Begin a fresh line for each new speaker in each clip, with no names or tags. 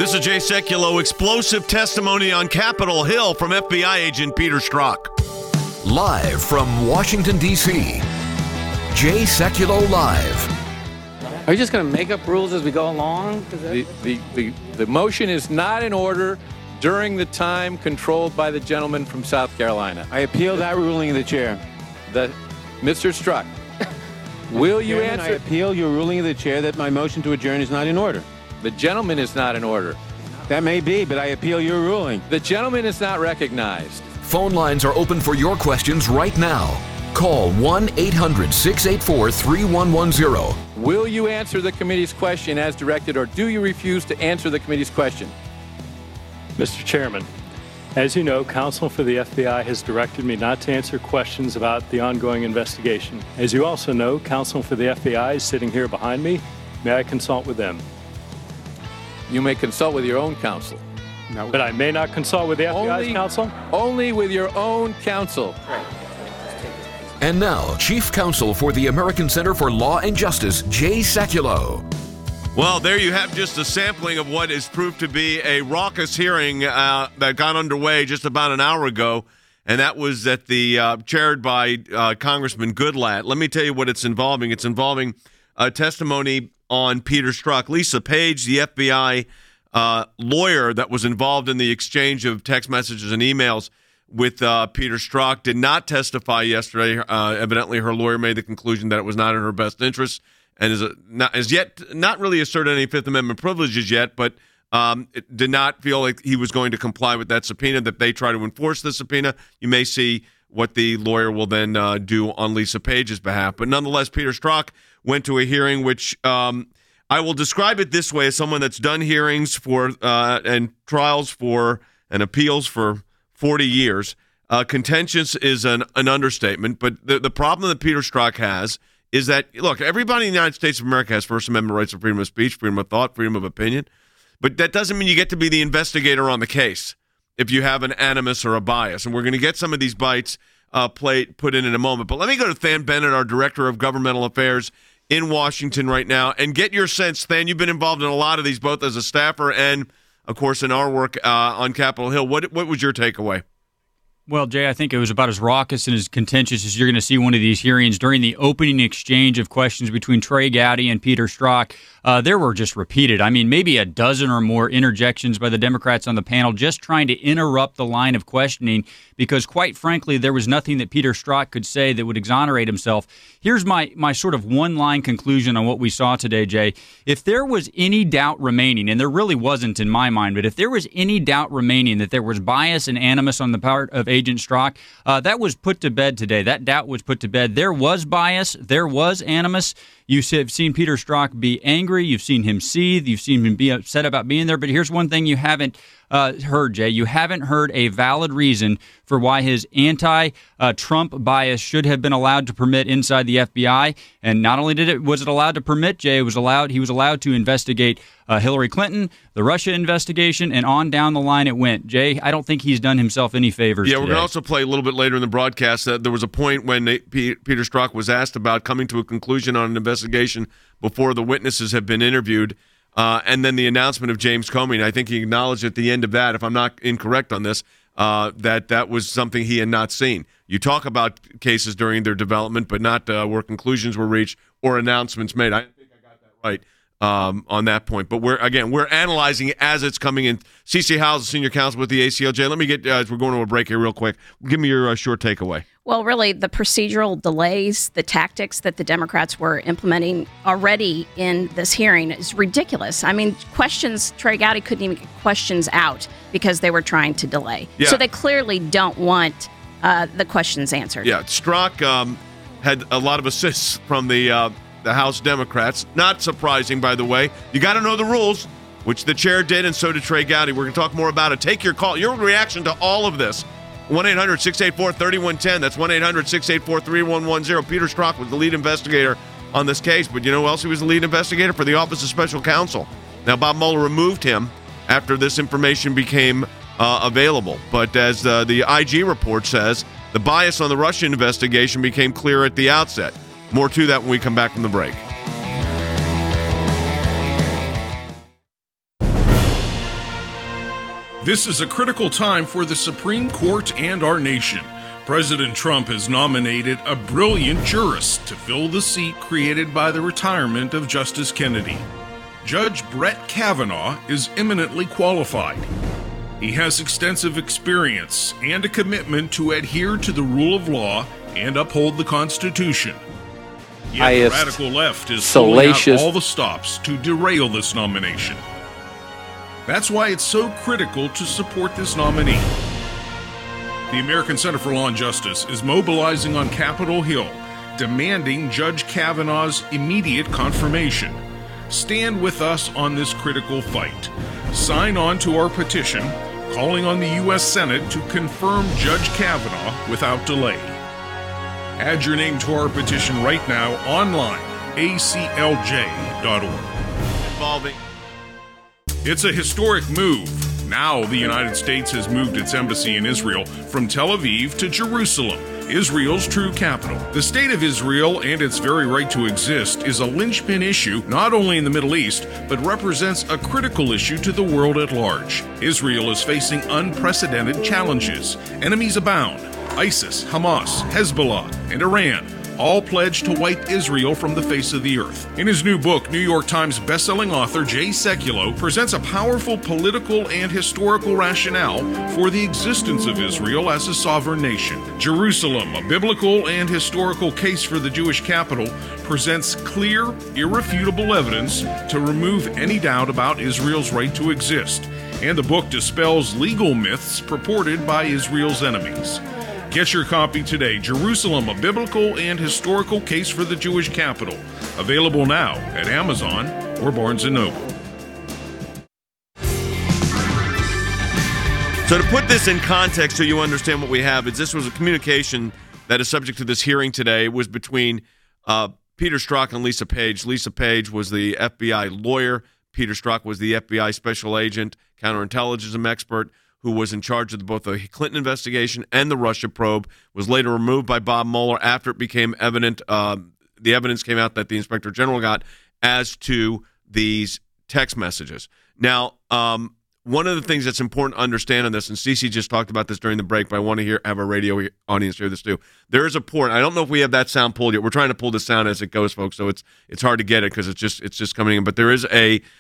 This is Jay Sekulow. Explosive testimony on Capitol Hill from FBI agent Peter Strzok.
Live from Washington, D.C., Jay Sekulow Live.
Are you just going to make up rules as we go along?
The motion is not in order during the time controlled by the gentleman from South Carolina.
I appeal that ruling of the chair.
Mr. Strzok, will you
Chairman,
answer?
I appeal your ruling of the chair that my motion to adjourn is not in order.
The gentleman is not in order.
That may be, but I appeal your ruling.
The gentleman is not recognized.
Phone lines are open for your questions right now. Call 1-800-684-3110.
Will you answer the committee's question as directed, or do you refuse to answer the committee's question?
Mr. Chairman, as you know, counsel for the FBI has directed me not to answer questions about the ongoing investigation. As you also know, counsel for the FBI is sitting here behind me. May I consult with them?
You may consult with your own counsel.
But I may not consult with the FBI's counsel?
Only with your own counsel.
And now, Chief Counsel for the American Center for Law and Justice, Jay Sekulow.
Well, there you have just a sampling of what is proved to be a raucous hearing that got underway just about an hour ago, and that was at the chaired by Congressman Goodlatte. Let me tell you what it's involving. It's involving testimony on Peter Strzok. Lisa Page, the FBI lawyer that was involved in the exchange of text messages and emails with Peter Strzok, did not testify yesterday. Evidently, her lawyer made the conclusion that it was not in her best interest, and is yet not really asserted any Fifth Amendment privileges yet, but it did not feel like he was going to comply with that subpoena, that they try to enforce the subpoena. You may see what the lawyer will then do on Lisa Page's behalf. But nonetheless, Peter Strzok went to a hearing which I will describe it this way: as someone that's done hearings for and trials for and appeals for 40 years. Contentious is an understatement, but the problem that Peter Strzok has is that, look, everybody in the United States of America has First Amendment rights of freedom of speech, freedom of thought, freedom of opinion, but that doesn't mean you get to be the investigator on the case if you have an animus or a bias. And we're going to get some of these bites put in a moment. But let me go to Than Bennett, our Director of Governmental Affairs in Washington right now, and get your sense. Than, you've been involved in a lot of these, both as a staffer and, of course, in our work on Capitol Hill. What was your takeaway?
Well, Jay, I think it was about as raucous and as contentious as you're going to see one of these hearings. During the opening exchange of questions between Trey Gowdy and Peter Strzok, there were just repeated, maybe a dozen or more interjections by the Democrats on the panel just trying to interrupt the line of questioning because, quite frankly, there was nothing that Peter Strzok could say that would exonerate himself. Here's my sort of one-line conclusion on what we saw today, Jay. If there was any doubt remaining, and there really wasn't in my mind, but if there was any doubt remaining that there was bias and animus on the part of Agent Strzok, that was put to bed today. That doubt was put to bed. There was bias. There was animus. You have seen Peter Strzok be angry. You've seen him seethe. You've seen him be upset about being there. But here's one thing you haven't heard, Jay. You haven't heard a valid reason for why his anti-Trump bias should have been allowed to permit inside the FBI. And not only was it allowed to permit, Jay, he was allowed to investigate Hillary Clinton, the Russia investigation, and on down the line it went. Jay, I don't think he's done himself any favors
Yeah,
today.
we're going to also play a little bit later in the broadcast that there was a point when Peter Strzok was asked about coming to a conclusion on an investigation before the witnesses have been interviewed, and then the announcement of James Comey. I think he acknowledged at the end of that, if I'm not incorrect on this, that was something he had not seen. You talk about cases during their development, but not where conclusions were reached or announcements made. I think I got that right on that point. But we're analyzing it as it's coming in. CC Howell's senior counsel with the ACLJ. Let me get, as we're going to a break here real quick, give me your short takeaway.
Well, really, the procedural delays, the tactics that the Democrats were implementing already in this hearing is ridiculous. Questions, Trey Gowdy couldn't even get questions out because they were trying to delay.
Yeah.
So they clearly don't want the questions answered.
Yeah, Strzok had a lot of assists from the House Democrats. Not surprising, by the way. You got to know the rules, which the chair did, and so did Trey Gowdy. We're going to talk more about it. Take your call, your reaction to all of this. 1-800-684-3110. That's 1-800-684-3110. Peter Strzok was the lead investigator on this case, but you know who else he was the lead investigator? For the Office of Special Counsel. Now, Bob Mueller removed him after this information became available. But as the IG report says, the bias on the Russian investigation became clear at the outset. More to that when we come back from the break.
This is a critical time for the Supreme Court and our nation. President Trump has nominated a brilliant jurist to fill the seat created by the retirement of Justice Kennedy. Judge Brett Kavanaugh is eminently qualified. He has extensive experience and a commitment to adhere to the rule of law and uphold the Constitution. Yet the radical left is pulling out all the stops to derail this nomination. That's why it's so critical to support this nominee. The American Center for Law and Justice is mobilizing on Capitol Hill, demanding Judge Kavanaugh's immediate confirmation. Stand with us on this critical fight. Sign on to our petition, calling on the U.S. Senate to confirm Judge Kavanaugh without delay. Add your name to our petition right now online, aclj.org.
Involving.
It's a historic move. Now the United States has moved its embassy in Israel from Tel Aviv to Jerusalem, Israel's true capital. The state of Israel and its very right to exist is a linchpin issue not only in the Middle East, but represents a critical issue to the world at large. Israel is facing unprecedented challenges. Enemies abound. ISIS, Hamas, Hezbollah, and Iran all pledged to wipe Israel from the face of the earth. In his new book, New York Times bestselling author Jay Sekulow presents a powerful political and historical rationale for the existence of Israel as a sovereign nation. Jerusalem, a biblical and historical case for the Jewish capital, presents clear, irrefutable evidence to remove any doubt about Israel's right to exist. And the book dispels legal myths purported by Israel's enemies. Get your copy today, Jerusalem, a biblical and historical case for the Jewish capital. Available now at Amazon or Barnes & Noble.
So to put this in context so you understand what we have, is this was a communication that is subject to this hearing today. It was between Peter Strzok and Lisa Page. Lisa Page was the FBI lawyer. Peter Strzok was the FBI special agent, counterintelligence expert, who was in charge of both the Clinton investigation and the Russia probe, was later removed by Bob Mueller after it became evident, the evidence came out that the Inspector General got as to these text messages. Now, one of the things that's important to understand on this, and Cece just talked about this during the break, but I want to have our radio audience hear this too. There is a port. I don't know if we have that sound pulled yet. We're trying to pull the sound as it goes, folks, so it's hard to get it because it's just coming in. But there is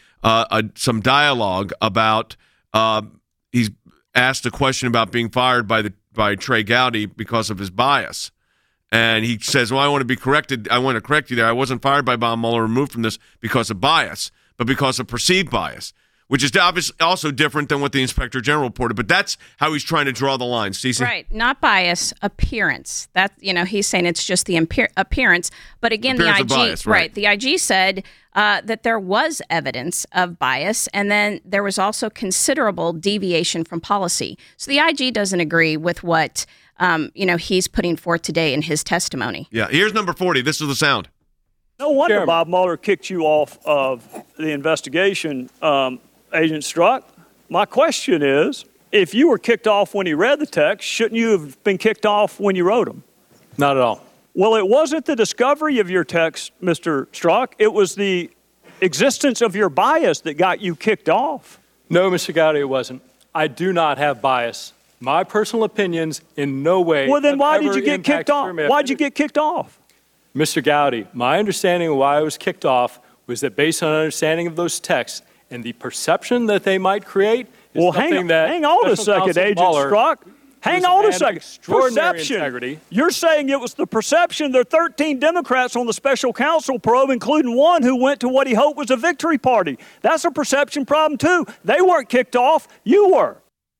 some dialogue about he's asked a question about being fired by Trey Gowdy because of his bias. And he says, well, I want to be corrected. I want to correct you there. I wasn't fired by Bob Mueller, removed from this because of bias, but because of perceived bias, which is obviously also different than what the Inspector General reported. But that's how he's trying to draw the line. Stacey?
Right. Not bias, appearance. That, he's saying it's just the appearance. But again, the IG,
bias, right.
The IG said that there was evidence of bias, and then there was also considerable deviation from policy. So the IG doesn't agree with what he's putting forth today in his testimony.
Yeah. Here's number 40. This is the sound.
No wonder Bob Mueller kicked you off of the investigation, Agent Strzok. My question is, if you were kicked off when he read the text, shouldn't you have been kicked off when you wrote them?
Not at all.
Well, it wasn't the discovery of your text, Mr. Strzok. It was the existence of your bias that got you kicked off.
No, Mr. Gowdy, it wasn't. I do not have bias. My personal opinions in no way.
Well, then why did you get kicked off? Why'd you get kicked off?
Mr. Gowdy, my understanding of why I was kicked off was that based on an understanding of those texts and the perception that they might create is something that
hang on a second, Agent Strzok. Hang on a second. Perception.
Integrity.
You're saying it was the perception. There are 13 Democrats on the special counsel probe, including one who went to what he hoped was a victory party. That's a perception problem, too. They weren't kicked off. You were.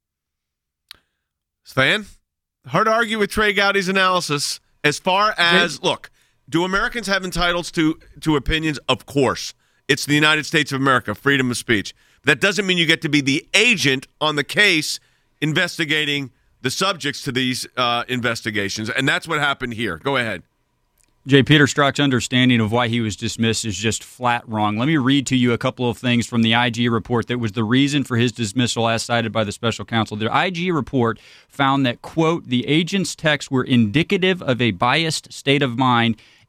Stan, hard to argue with Trey Gowdy's analysis. As far as, look, do Americans have entitlements to opinions? Of course. It's the United States of America, freedom of speech. That doesn't mean you get to be the agent on the case investigating the subjects to these investigations, and that's what happened here. Go ahead.
Jay, Peter Strzok's understanding of why he was dismissed is just flat wrong. Let me read to you a couple of things from the IG report that was the reason for his dismissal as cited by the special counsel. The IG report found that, quote, the agent's texts were indicative of a biased state of mind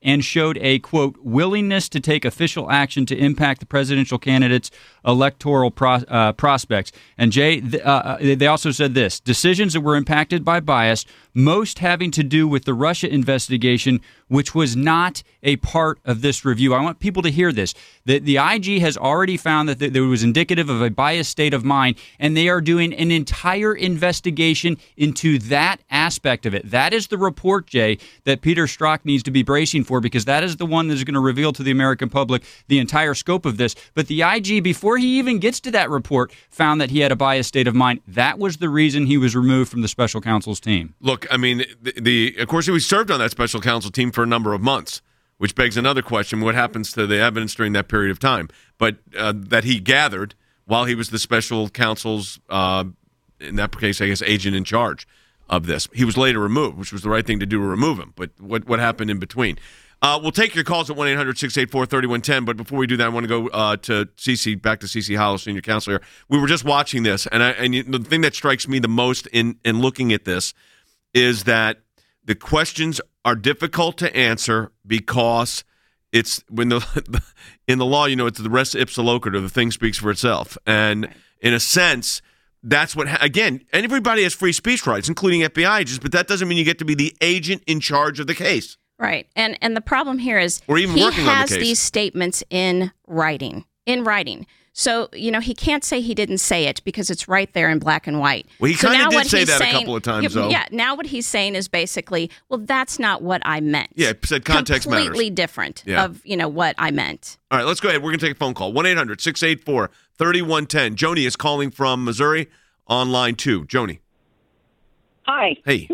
and showed a, quote, willingness to take official action to impact the presidential candidate's electoral prospects. And Jay, they also said this: decisions that were impacted by bias, most having to do with the Russia investigation, which was not a part of this review. I want people to hear this. The IG has already found that there was indicative of a biased state of mind, and they are doing an entire investigation into that aspect of it. That is the report, Jay, that Peter Strzok needs to be bracing for, because that is the one that is going to reveal to the American public the entire scope of this. But the IG, before he even gets to that report, found that he had a biased state of mind. That was the reason he was removed from the special counsel's team.
Look, I mean, of course, he was served on that special counsel team for a number of months, which begs another question: what happens to the evidence during that period of time? But that he gathered while he was the special counsel's, in that case, I guess, agent in charge of this. He was later removed, which was the right thing to do to remove him. But what happened in between? We'll take your calls at 1-800-684-3110. But before we do that, I want to go to Cece, back to Cece Hollow, senior counselor. We were just watching this, and the thing that strikes me the most in looking at this is that the questions are difficult to answer because it's when in the law, it's the res ipsa loquitur, the thing speaks for itself. And in a sense, that's what, again, everybody has free speech rights, including FBI agents, but that doesn't mean you get to be the agent in charge of the case.
Right. And the problem here is
he
has these statements in writing. So, he can't say he didn't say it because it's right there in black and white.
Well, he kind of did say that a couple of times, though.
Yeah, now what he's saying is basically, well, that's not what I meant.
Yeah, he said context matters.
Completely different of, what I meant.
All right, let's go ahead. We're going to take a phone call. 1-800-684-3110. Joni is calling from Missouri on line 2. Joni.
Hi.
Hey.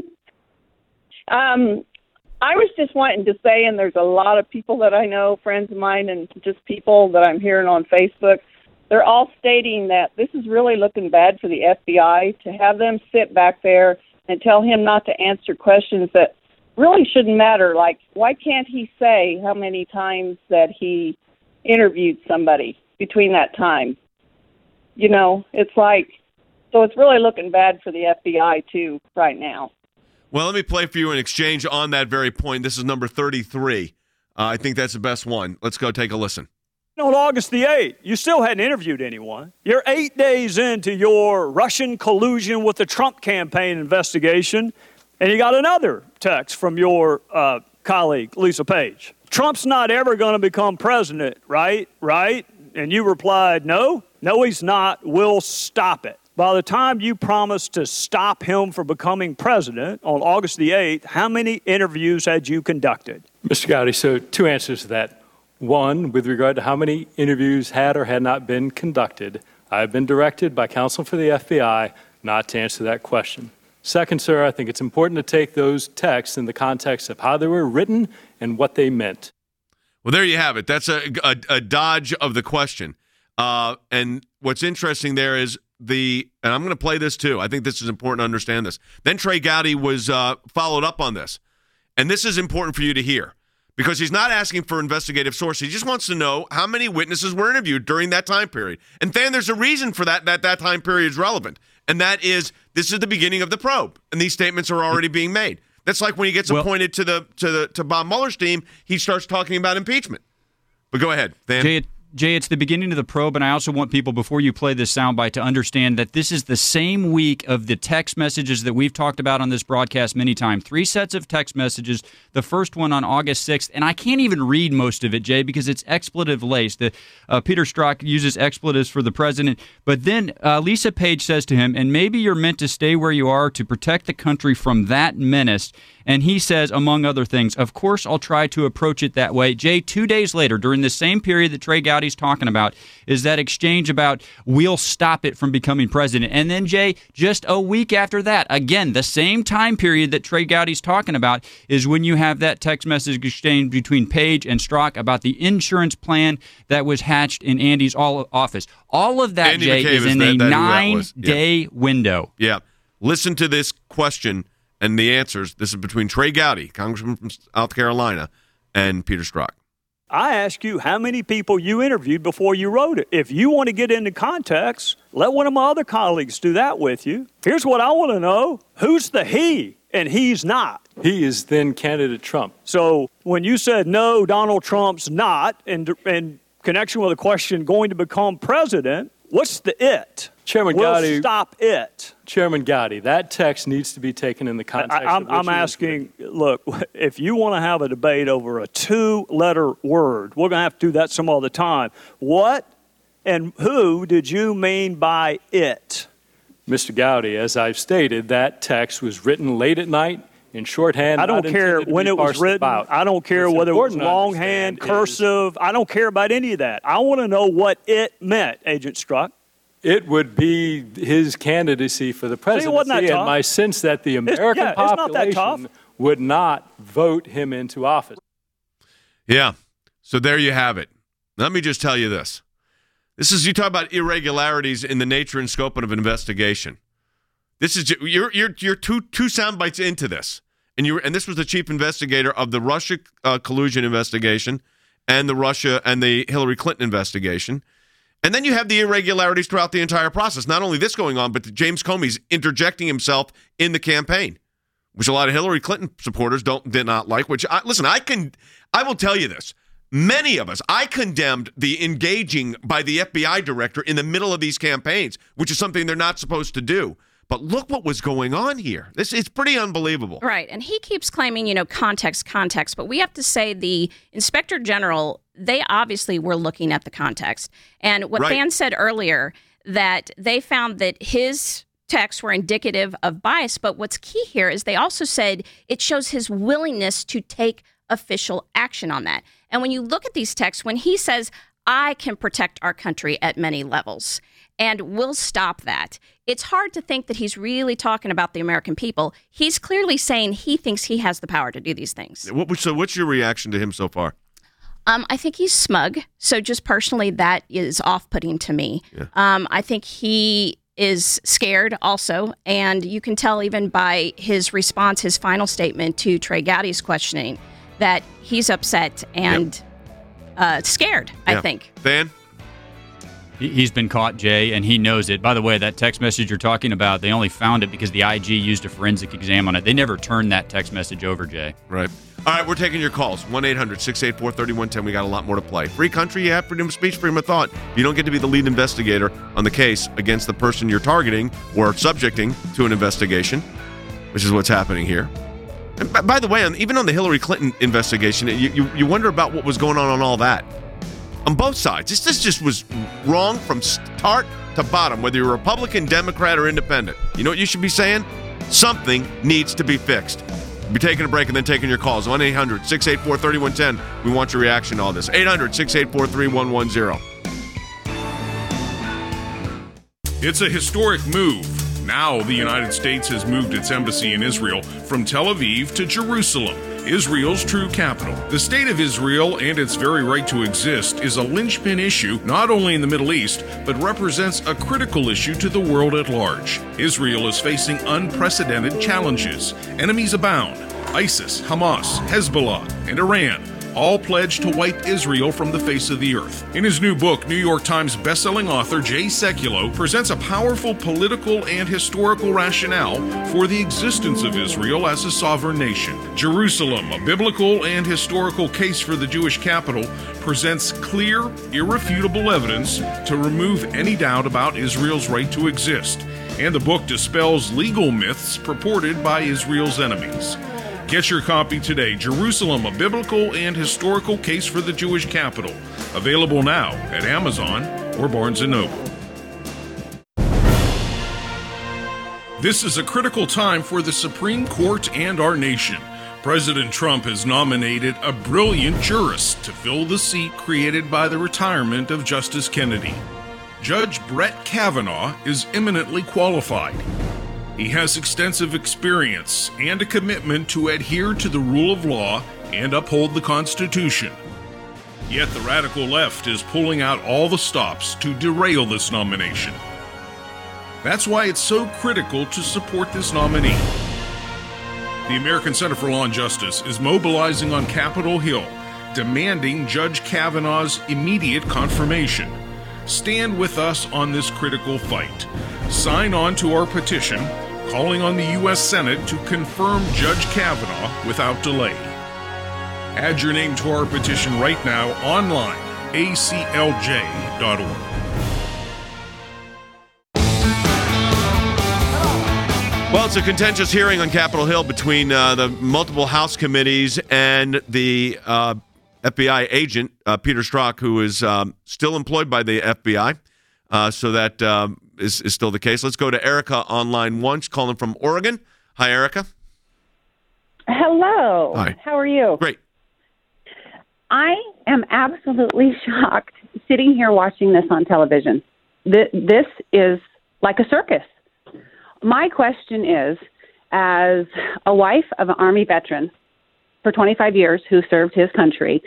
I was just wanting to say, and there's a lot of people that I know, friends of mine, and just people that I'm hearing on Facebook, they're all stating that this is really looking bad for the FBI to have them sit back there and tell him not to answer questions that really shouldn't matter. Like, why can't he say how many times that he interviewed somebody between that time? It's like, so it's really looking bad for the FBI, too, right now.
Well, let me play for you an exchange on that very point. This is number 33. I think that's the best one. Let's go take a listen.
On August the 8th, you still hadn't interviewed anyone. You're 8 days into your Russian collusion with the Trump campaign investigation, and you got another text from your colleague, Lisa Page. Trump's not ever going to become president, right? And you replied, no, he's not. We'll stop it. By the time you promised to stop him from becoming president on August the 8th, how many interviews had you conducted?
Mr. Gowdy, so 2 answers to that. One, with regard to how many interviews had or had not been conducted, I have been directed by counsel for the FBI not to answer that question. Second, sir, I think it's important to take those texts in the context of how they were written and what they meant.
Well, there you have it. That's a dodge of the question. And what's interesting there is and I'm going to play this too. I think this is important to understand this. Then Trey Gowdy was followed up on this. And this is important for you to hear because he's not asking for investigative sources. He just wants to know how many witnesses were interviewed during that time period. And then there's a reason for that time period is relevant. And that is, this is the beginning of the probe. And these statements are already being made. That's like when he gets appointed to Bob Mueller's team, he starts talking about impeachment. But go ahead, Dan.
Jay, it's the beginning of the probe, and I also want people, before you play this soundbite, to understand that this is the same week of the text messages that we've talked about on this broadcast many times. 3 sets of text messages, the first one on August 6th, and I can't even read most of it, Jay, because it's expletive-laced. Peter Strzok uses expletives for the president, but then Lisa Page says to him, and maybe you're meant to stay where you are to protect the country from that menace. And he says, among other things, of course I'll try to approach it that way. Jay, 2 days later, during the same period that Trey Gowdy's talking about, is that exchange about we'll stop it from becoming president. And then, Jay, just a week after that, again, the same time period that Trey Gowdy's talking about is when you have that text message exchange between Page and Strzok about the insurance plan that was hatched in Andy's office. All of that,
Andy
Jay,
McCabe
is in a 9-day window.
Yeah. Listen to this question and the answers. This is between Trey Gowdy, Congressman from South Carolina, and Peter Strzok.
I ask you how many people you interviewed before you wrote it. If you want to get into context, let one of my other colleagues do that with you. Here's what I want to know. Who's the he? and he's not.
He is then candidate Trump.
So when you said, no, Donald Trump's not, in connection with the question going to become president, what's the it?
Chairman
we'll
Gowdy,
stop it.
Chairman Gowdy, that text needs to be taken in the context of which
I'm asking, look, if you want to have a debate over a 2-letter word, we're going to have to do that some other time. What and who did you mean by it?
Mr. Gowdy, as I've stated, that text was written late at night in shorthand.
I don't care when it was written. I don't care whether it was longhand, cursive. I don't care about any of that. I want to know what it meant, Agent Strzok.
It would be his candidacy for the presidency,
wasn't that tough?
And my sense that the American population would not vote him into office.
Yeah, so there you have it. Let me just tell you this. This is, you talk about irregularities in the nature and scope of an investigation. This is, you're two sound bites into this. And this was the chief investigator of the Russia collusion investigation and the Russia and the Hillary Clinton investigation. And then you have the irregularities throughout the entire process. Not only this going on, but James Comey's interjecting himself in the campaign, which a lot of Hillary Clinton supporters did not like. Which I will tell you this: many of us, I condemned the engaging by the FBI director in the middle of these campaigns, which is something they're not supposed to do. But look what was going on here. It's pretty unbelievable.
Right. And he keeps claiming, context. But we have to say the Inspector General, they obviously were looking at the context. And what Van said earlier, that they found that his texts were indicative of bias. But what's key here is they also said it shows his willingness to take official action on that. And when you look at these texts, when he says, I can protect our country at many levels, and we'll stop that, it's hard to think that he's really talking about the American people. He's clearly saying he thinks he has the power to do these things.
So what's your reaction to him so far?
I think he's smug. So just personally, that is off-putting to me. Yeah. I think he is scared also. And you can tell even by his response, his final statement to Trey Gowdy's questioning, that he's upset and scared, I think.
Van?
He's been caught, Jay, and he knows it. By the way, that text message you're talking about, they only found it because the IG used a forensic exam on it. They never turned that text message over, Jay.
Right. All right, we're taking your calls. 1-800-684-3110. We got a lot more to play. Free country, you have freedom of speech, freedom of thought. You don't get to be the lead investigator on the case against the person you're targeting or subjecting to an investigation, which is what's happening here. And by the way, even on the Hillary Clinton investigation, you wonder about what was going on all that. On both sides. This just was wrong from start to bottom, whether you're Republican, Democrat, or Independent. You know what you should be saying? Something needs to be fixed. We'll be taking a break and then taking your calls. 1-800-684-3110. We want your reaction to all this. 800-684-3110.
It's a historic move. Now the United States has moved its embassy in Israel from Tel Aviv to Jerusalem, Israel's true capital. The state of Israel and its very right to exist is a linchpin issue not only in the Middle East, but represents a critical issue to the world at large. Israel is facing unprecedented challenges. Enemies abound. ISIS, Hamas, Hezbollah, and Iran all pledged to wipe Israel from the face of the earth. In his new book, New York Times bestselling author Jay Sekulow presents a powerful political and historical rationale for the existence of Israel as a sovereign nation. Jerusalem, a biblical and historical case for the Jewish capital, presents clear, irrefutable evidence to remove any doubt about Israel's right to exist. And the book dispels legal myths purported by Israel's enemies. Get your copy today. Jerusalem, a biblical and historical case for the Jewish capital. Available now at Amazon or Barnes & Noble. This is a critical time for the Supreme Court and our nation. President Trump has nominated a brilliant jurist to fill the seat created by the retirement of Justice Kennedy. Judge Brett Kavanaugh is eminently qualified. He has extensive experience and a commitment to adhere to the rule of law and uphold the Constitution. Yet the radical left is pulling out all the stops to derail this nomination. That's why it's so critical to support this nominee. The American Center for Law and Justice is mobilizing on Capitol Hill, demanding Judge Kavanaugh's immediate confirmation. Stand with us on this critical fight. Sign on to our petition. calling on the U.S. Senate to confirm Judge Kavanaugh without delay. Add your name to our petition right now online, aclj.org.
Well, it's a contentious hearing on Capitol Hill between the multiple House committees and the FBI agent, Peter Strzok, who is still employed by the FBI. So that is still the case. Let's go to Erica on line 1. She's calling from Oregon. Hi, Erica.
Hello.
Hi.
How are you?
Great.
I am absolutely shocked sitting here watching this on television. This is like a circus. My question is, as a wife of an Army veteran for 25 years who served his country,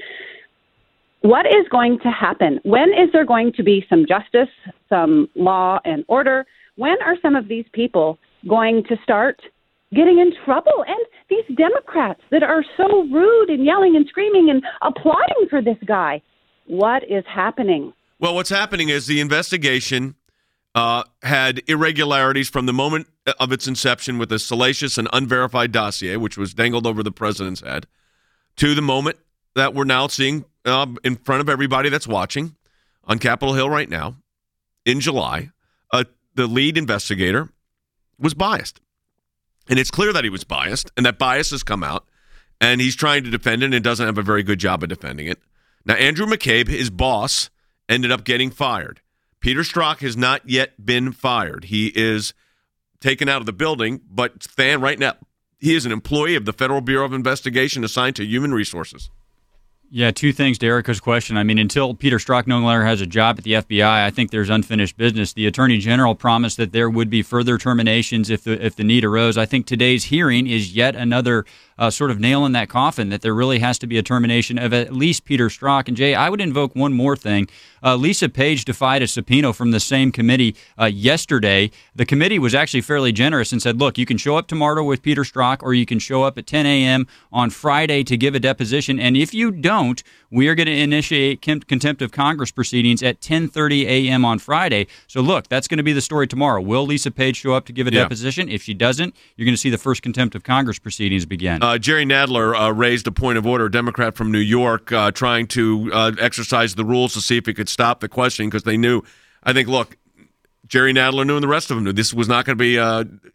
what is going to happen? When is there going to be some justice, some law and order? When are some of these people going to start getting in trouble? And these Democrats that are so rude and yelling and screaming and applauding for this guy, what is happening?
Well, what's happening is the investigation had irregularities from the moment of its inception with a salacious and unverified dossier, which was dangled over the president's head, to the moment that we're now seeing in front of everybody that's watching on Capitol Hill right now in July. The lead investigator was biased. And it's clear that he was biased, and that bias has come out, and he's trying to defend it and doesn't have a very good job of defending it. Now, Andrew McCabe, his boss, ended up getting fired. Peter Strzok has not yet been fired. He is taken out of the building, but Than, right now, he is an employee of the Federal Bureau of Investigation assigned to Human Resources.
Yeah, two things to Erica's question. I mean, until Peter Strzok no longer has a job at the FBI, I think there's unfinished business. The Attorney General promised that there would be further terminations if the need arose. I think today's hearing is yet another sort of nail in that coffin, that there really has to be a termination of at least Peter Strzok. And Jay, I would invoke one more thing. Lisa Page defied a subpoena from the same committee yesterday. The committee was actually fairly generous and said, look, you can show up tomorrow with Peter Strzok, or you can show up at 10 a.m. on Friday to give a deposition. And if you don't, we are going to initiate contempt of Congress proceedings at 10:30 a.m. on Friday. So look, that's going to be the story tomorrow. Will Lisa Page show up to give a deposition? If she doesn't, you're going to see the first contempt of Congress proceedings begin.
Jerry Nadler raised a point of order, a Democrat from New York, trying to exercise the rules to see if he could stop the questioning, because they knew, I think, look, Jerry Nadler knew and the rest of them knew this was not going to be,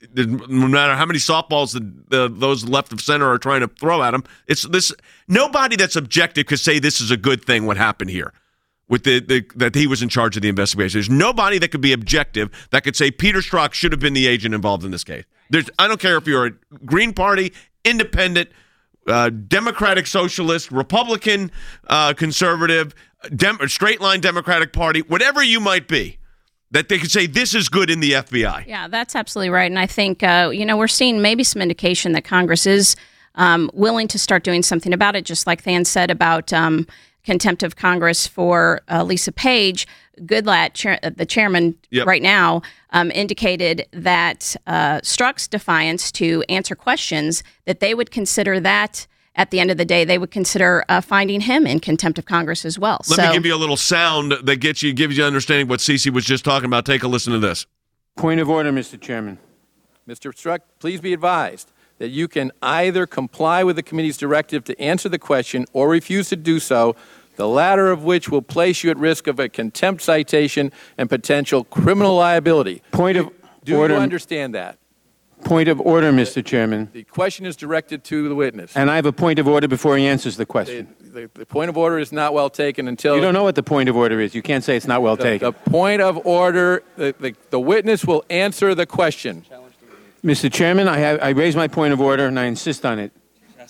no matter how many softballs those left of center are trying to throw at him, it's this. Nobody that's objective could say this is a good thing, what happened here, with that he was in charge of the investigation. There's nobody that could be objective that could say Peter Strzok should have been the agent involved in this case. I don't care if you're a Green Party, Independent, Democratic Socialist, Republican, Conservative, straight line Democratic Party, whatever you might be, that they could say this is good in the FBI.
Yeah, that's absolutely right. And I think, we're seeing maybe some indication that Congress is willing to start doing something about it, just like Than said about contempt of Congress for Lisa Page. Goodlatte, the chairman right now, indicated that Strzok's defiance to answer questions, that they would consider that, at the end of the day, they would consider finding him in contempt of Congress as well.
Let me give you a little sound that gives you understanding what Cece was just talking about. Take a listen to this.
Point of order, Mr. Chairman.
Mr. Strzok, please be advised that you can either comply with the committee's directive to answer the question or refuse to do so, the latter of which will place you at risk of a contempt citation and potential criminal liability.
Point of
Do
order.
you understand that?
Point of order, Mr. Chairman.
The question is directed to the witness.
And I have a point of order before he answers the question.
The point of order is not well taken until...
You don't know what the point of order is. You can't say it's not well taken.
The point of order, the witness will answer the question.
Mr. Chairman, I raise my point of order, and I insist on it.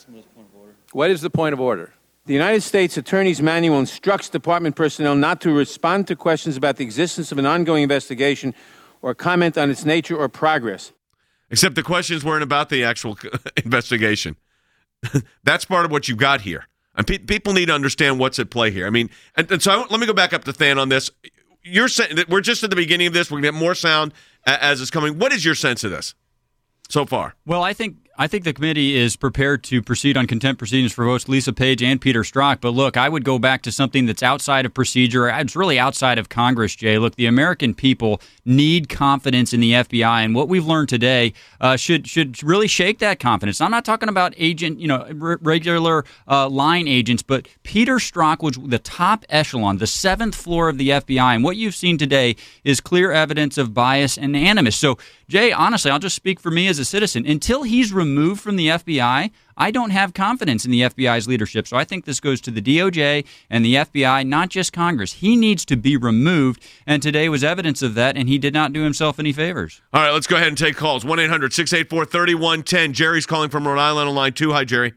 What is the point of order?
The United States Attorney's Manual instructs department personnel not to respond to questions about the existence of an ongoing investigation or comment on its nature or progress.
Except the questions weren't about the actual investigation. That's part of what you got here. And people need to understand what's at play here. I mean, and so let me go back up to Than on this. You're saying that we're just at the beginning of this. We're going to get more sound as it's coming. What is your sense of this so far?
Well, I think I think the committee is prepared to proceed on contempt proceedings for both Lisa Page and Peter Strzok. But look, I would go back to something that's outside of procedure. It's really outside of Congress, Jay. Look, the American people need confidence in the FBI, and what we've learned today should really shake that confidence. I'm not talking about regular line agents, but Peter Strzok was the top echelon, the 7th floor of the FBI, and what you've seen today is clear evidence of bias and animus. So, Jay, honestly, I'll just speak for me as a citizen. Until he's removed from the FBI, I don't have confidence in the FBI's leadership. So I think this goes to the DOJ and the FBI, not just Congress. He needs to be removed, and today was evidence of that, and he did not do himself any favors.
All right, let's go ahead and take calls. 1-800-684-3110. Jerry's calling from Rhode Island on line 2. Hi, Jerry.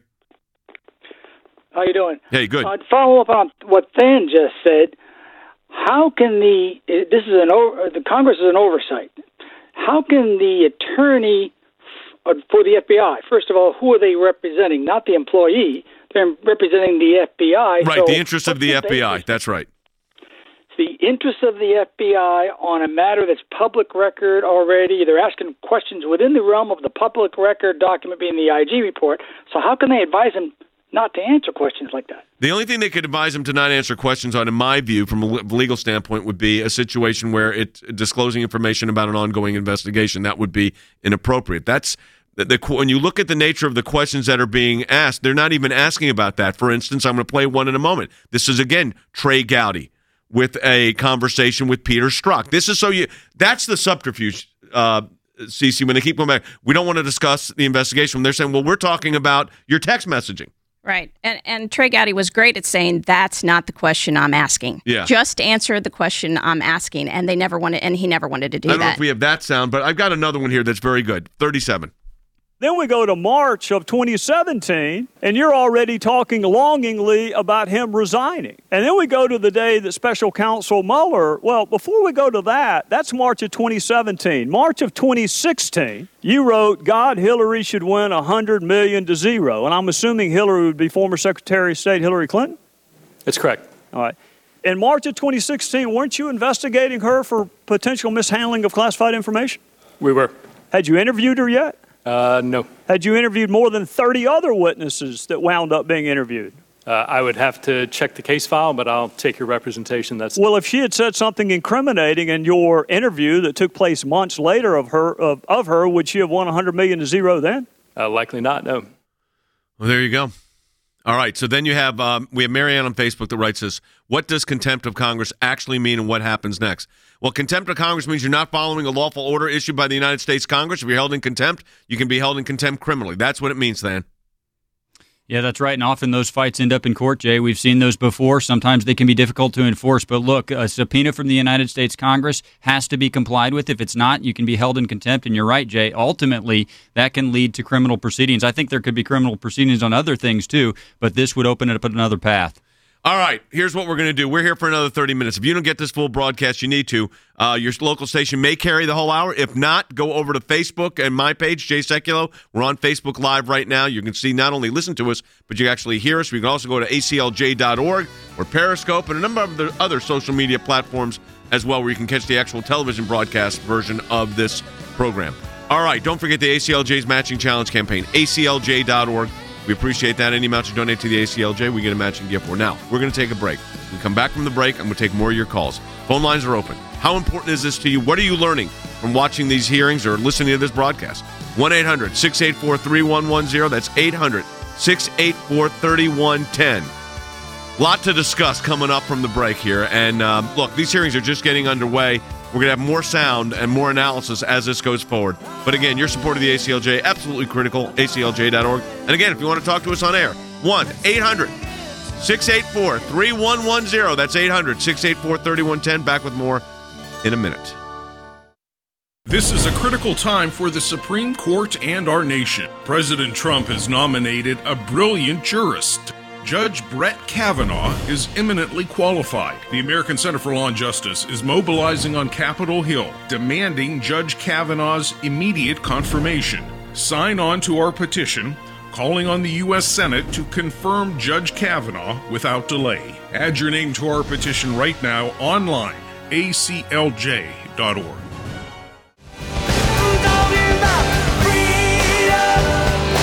How you doing?
Hey, good.
To follow up on what Than just said, how can the Congress is an oversight. How can the attorney for the FBI, first of all, who are they representing? Not the employee. They're representing the FBI.
Right, so the interest of the FBI. That's right.
The interest of the FBI on a matter that's public record already. They're asking questions within the realm of the public record document being the IG report. So how can they advise him not to answer questions like that?
The only thing they could advise him to not answer questions on, in my view, from a legal standpoint, would be a situation where it's disclosing information about an ongoing investigation. That would be inappropriate. That's when you look at the nature of the questions that are being asked, they're not even asking about that. For instance, I'm going to play one in a moment. This is, again, Trey Gowdy with a conversation with Peter Strzok. This is that's the subterfuge, CC, when they keep going back. We don't want to discuss the investigation. They're saying, well, we're talking about your text messaging.
Right. And Trey Gowdy was great at saying, that's not the question I'm asking.
Yeah.
Just answer the question I'm asking. And he never wanted to do that.
I don't know if we have that sound, but I've got another one here that's very good. 37.
Then we go to March of 2017, and you're already talking longingly about him resigning. And then we go to the day that Special Counsel Mueller, well, before we go to that, that's March of 2017. March of 2016, you wrote, God, Hillary should win 100 million to 0. And I'm assuming Hillary would be former Secretary of State Hillary Clinton?
That's correct.
All right. In March of 2016, weren't you investigating her for potential mishandling of classified information?
We were.
Had you interviewed her yet?
No.
Had you interviewed more than 30 other witnesses that wound up being interviewed?
I would have to check the case file, but I'll take your representation. Well,
if she had said something incriminating in your interview that took place months later of her, would she have won 100 million to 0 then?
Likely not, no.
Well, there you go. All right, so then we have Marianne on Facebook that writes this. What does contempt of Congress actually mean, and what happens next? Well, contempt of Congress means you're not following a lawful order issued by the United States Congress. If you're held in contempt, you can be held in contempt criminally. That's what it means, then.
Yeah, that's right. And often those fights end up in court, Jay. We've seen those before. Sometimes they can be difficult to enforce. But look, a subpoena from the United States Congress has to be complied with. If it's not, you can be held in contempt. And you're right, Jay. Ultimately, that can lead to criminal proceedings. I think there could be criminal proceedings on other things, too. But this would open it up another path.
All right, here's what we're going to do. We're here for another 30 minutes. If you don't get this full broadcast, you need to. Your local station may carry the whole hour. If not, go over to Facebook and my page, Jay Sekulow. We're on Facebook Live right now. You can see, not only listen to us, but you can actually hear us. You can also go to aclj.org or Periscope and a number of the other social media platforms as well, where you can catch the actual television broadcast version of this program. All right, don't forget the ACLJ's Matching Challenge campaign, aclj.org. We appreciate that. Any amount you donate to the ACLJ, we get a matching gift for. Now, we're going to take a break. When we come back from the break, I'm going to take more of your calls. Phone lines are open. How important is this to you? What are you learning from watching these hearings or listening to this broadcast? 1-800-684-3110. That's 800-684-3110. Lot to discuss coming up from the break here. And look, these hearings are just getting underway. We're going to have more sound and more analysis as this goes forward. But again, your support of the ACLJ, absolutely critical, aclj.org. And again, if you want to talk to us on air, 1-800-684-3110. That's 800-684-3110. Back with more in a minute.
This is a critical time for the Supreme Court and our nation. President Trump has nominated a brilliant jurist. Judge Brett Kavanaugh is eminently qualified. The American Center for Law and Justice is mobilizing on Capitol Hill, demanding Judge Kavanaugh's immediate confirmation. Sign on to our petition, calling on the U.S. Senate to confirm Judge Kavanaugh without delay. Add your name to our petition right now online, aclj.org.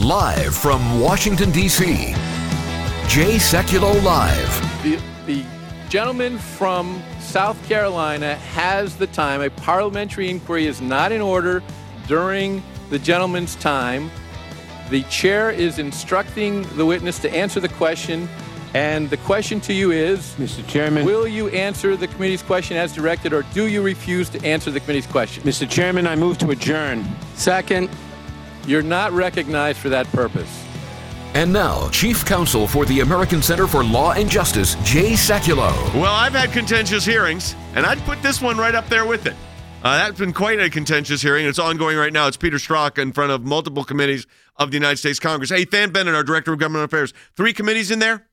Live from Washington, D.C., Jay Sekulow Live.
The gentleman from South Carolina has the time. A parliamentary inquiry is not in order during the gentleman's time. The chair is instructing the witness to answer the question, and the question to you is,
Mr. Chairman,
will you answer the committee's question as directed, or do you refuse to answer the committee's question?
Mr. Chairman, I move to adjourn.
Second. You're not recognized for that purpose.
And now, Chief Counsel for the American Center for Law and Justice, Jay Sekulow.
Well, I've had contentious hearings, and I'd put this one right up there with it. That's been quite a contentious hearing. It's ongoing right now. It's Peter Strzok in front of multiple committees of the United States Congress. Hey, Than Bennett, our Director of Government Affairs. 3 committees in there?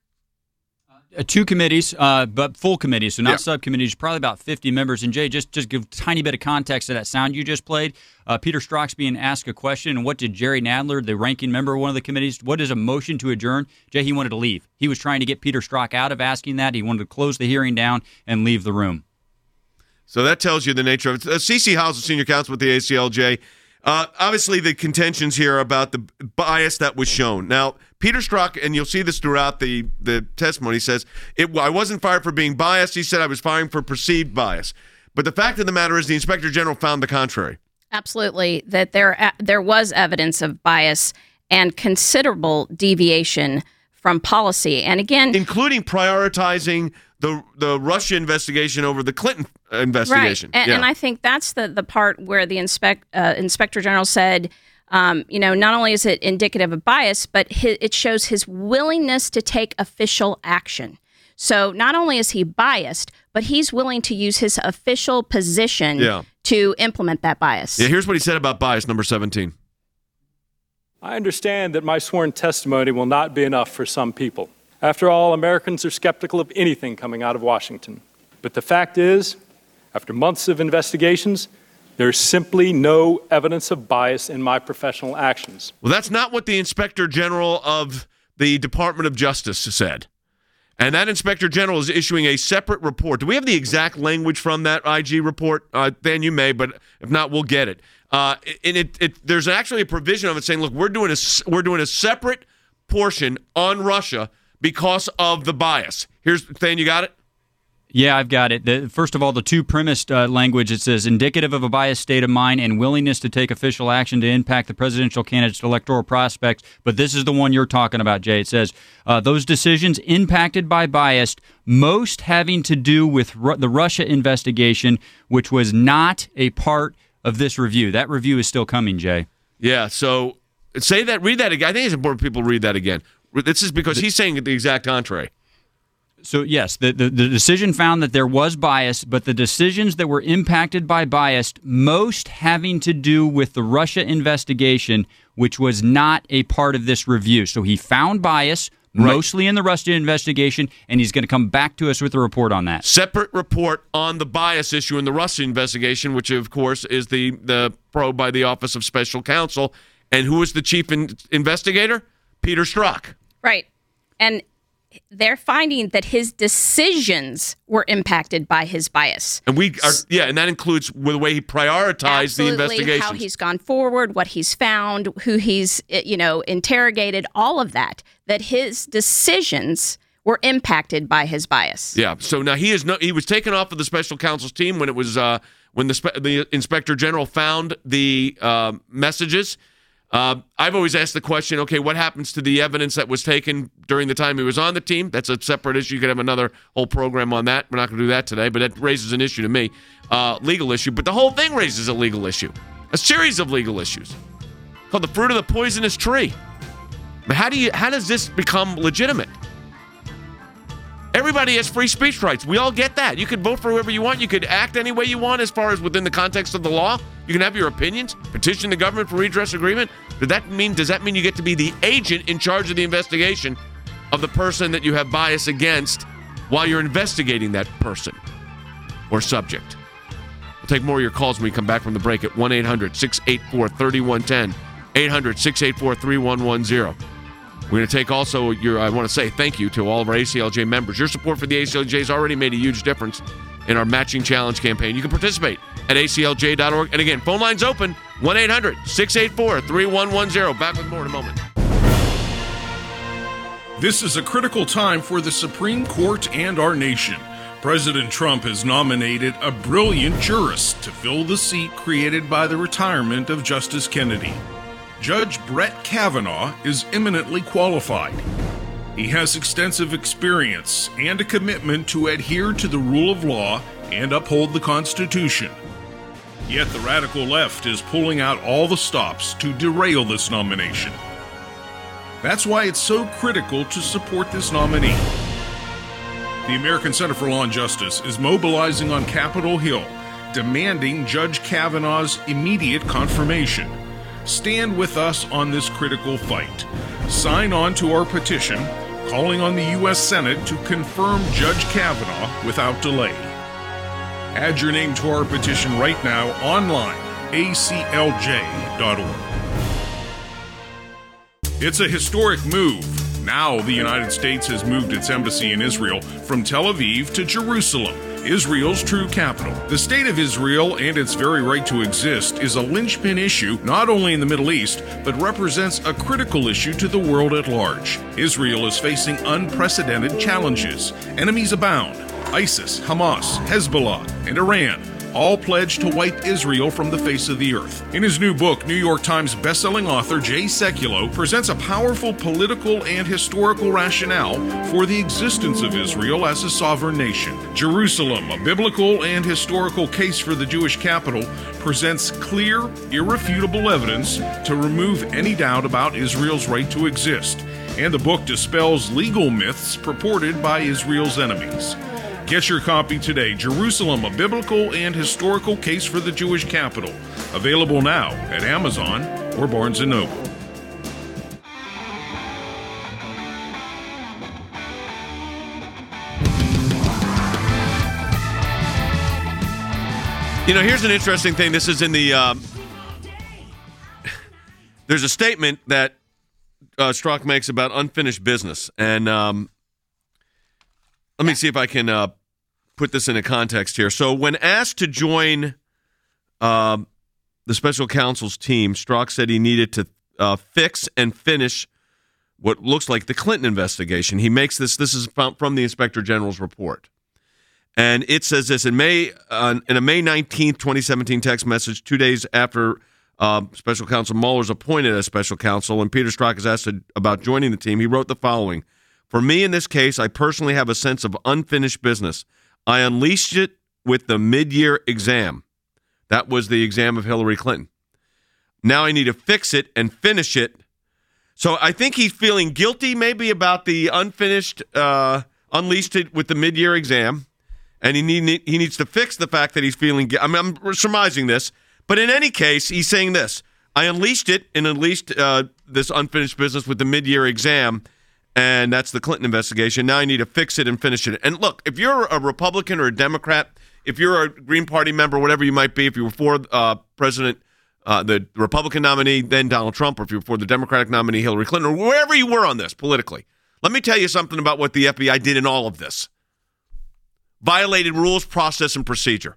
2 committees, but full committees, so not subcommittees, probably about 50 members. And Jay, just give a tiny bit of context to that sound you just played. Peter Strzok's being asked a question, and what did Jerry Nadler, the ranking member of one of the committees, what is a motion to adjourn? Jay, he wanted to leave. He was trying to get Peter Strzok out of asking that. He wanted to close the hearing down and leave the room.
So that tells you the nature of it. CeCe Howes, the senior counsel with the ACLJ. Obviously, the contentions here about the bias that was shown. Now, Peter Strzok, and you'll see this throughout the testimony, says, I wasn't fired for being biased. He said I was firing for perceived bias. But the fact of the matter is the Inspector General found the contrary.
Absolutely, that there was evidence of bias and considerable deviation from policy. And again,
including prioritizing the Russia investigation over the Clinton investigation.
Right. And I think that's the part where the Inspector General said, not only is it indicative of bias, but it shows his willingness to take official action. So not only is he biased, but he's willing to use his official position to implement that bias.
Yeah, here's what he said about bias, number 17.
I understand that my sworn testimony will not be enough for some people. After all, Americans are skeptical of anything coming out of Washington. But the fact is, after months of investigations, there's simply no evidence of bias in my professional actions.
Well, that's not what the Inspector General of the Department of Justice said. And that Inspector General is issuing a separate report. Do we have the exact language from that IG report? Dan, you may, but if not, we'll get it. And there's actually a provision of it saying, look, we're doing a separate portion on Russia because of the bias. Here's Than, you got it?
Yeah, I've got it. First of all, the 2 premised language, it says indicative of a biased state of mind and willingness to take official action to impact the presidential candidate's electoral prospects. But this is the one you're talking about, Jay. It says those decisions impacted by bias, most having to do with the Russia investigation, which was not a part of this review. That review is still coming, Jay.
Yeah, so say that, read that again. I think it's important people read that again. This is because he's saying the exact contrary.
So, yes, the decision found that there was bias, but the decisions that were impacted by bias, most having to do with the Russia investigation, which was not a part of this review. So he found bias, mostly in the Russia investigation, and he's going to come back to us with a report on that.
Separate report on the bias issue in the Russia investigation, which, of course, is the probe by the Office of Special Counsel. And who was the chief investigator? Peter Strzok.
Right. And they're finding that his decisions were impacted by his bias.
And and that includes the way he prioritized the investigation.
How he's gone forward, what he's found, who he's interrogated, all of that his decisions were impacted by his bias.
Yeah. So now he was taken off of the special counsel's team when it was when the Inspector General found the messages. I've always asked the question, okay, what happens to the evidence that was taken during the time he was on the team? That's a separate issue. You could have another whole program on that. We're not going to do that today, but that raises an issue to me, legal issue. But the whole thing raises a legal issue, a series of legal issues called the fruit of the poisonous tree. How does this become legitimate? Everybody has free speech rights. We all get that. You could vote for whoever you want. You could act any way you want as far as within the context of the law. You can have your opinions, petition the government for redress agreement. Does that mean you get to be the agent in charge of the investigation of the person that you have bias against while you're investigating that person or subject? We'll take more of your calls when we come back from the break at 1-800-684-3110, 800-684-3110. We're going to take also I want to say thank you to all of our ACLJ members. Your support for the ACLJ has already made a huge difference in our matching challenge campaign. You can participate at aclj.org. And again, phone lines open, 1-800-684-3110. Back with more in a moment.
This is a critical time for the Supreme Court and our nation. President Trump has nominated a brilliant jurist to fill the seat created by the retirement of Justice Kennedy. Judge Brett Kavanaugh is eminently qualified. He has extensive experience and a commitment to adhere to the rule of law and uphold the Constitution. Yet the radical left is pulling out all the stops to derail this nomination. That's why it's so critical to support this nominee. The American Center for Law and Justice is mobilizing on Capitol Hill, demanding Judge Kavanaugh's immediate confirmation. Stand with us on this critical fight. Sign on to our petition, calling on the U.S. Senate to confirm Judge Kavanaugh without delay. Add your name to our petition right now online, aclj.org. It's a historic move. Now the United States has moved its embassy in Israel from Tel Aviv to Jerusalem, Israel's true capital. The state of Israel and its very right to exist is a linchpin issue not only in the Middle East, but represents a critical issue to the world at large. Israel is facing unprecedented challenges. Enemies abound. ISIS, Hamas, Hezbollah, and Iran all pledged to wipe Israel from the face of the earth. In his new book, New York Times bestselling author Jay Sekulow presents a powerful political and historical rationale for the existence of Israel as a sovereign nation. Jerusalem, a biblical and historical case for the Jewish capital, presents clear, irrefutable evidence to remove any doubt about Israel's right to exist. And the book dispels legal myths purported by Israel's enemies. Get your copy today, Jerusalem, a biblical and historical case for the Jewish capital. Available now at Amazon or Barnes & Noble.
You know, here's an interesting thing. This is in the there's a statement that Strzok makes about unfinished business. And let me see if I can put this into context here. So when asked to join the special counsel's team, Strzok said he needed to fix and finish what looks like the Clinton investigation. He makes this is from the Inspector General's report. And it says this, in a May 19th, 2017 text message, 2 days after Special Counsel Mueller is appointed as special counsel and Peter Strzok is asked about joining the team, he wrote the following: "For me, in this case, I personally have a sense of unfinished business. I unleashed it with the mid-year exam." That was the exam of Hillary Clinton. "Now I need to fix it and finish it." So I think he's feeling guilty maybe about the unfinished, unleashed it with the mid-year exam. And he needs to fix the fact that he's feeling guilty. I'm surmising this. But in any case, he's saying this: I unleashed it and unleashed this unfinished business with the mid-year exam. And that's the Clinton investigation. Now I need to fix it and finish it. And look, if you're a Republican or a Democrat, if you're a Green Party member, whatever you might be, if you were for President, the Republican nominee, then Donald Trump, or if you were for the Democratic nominee, Hillary Clinton, or wherever you were on this politically, let me tell you something about what the FBI did in all of this. Violated rules, process, and procedure.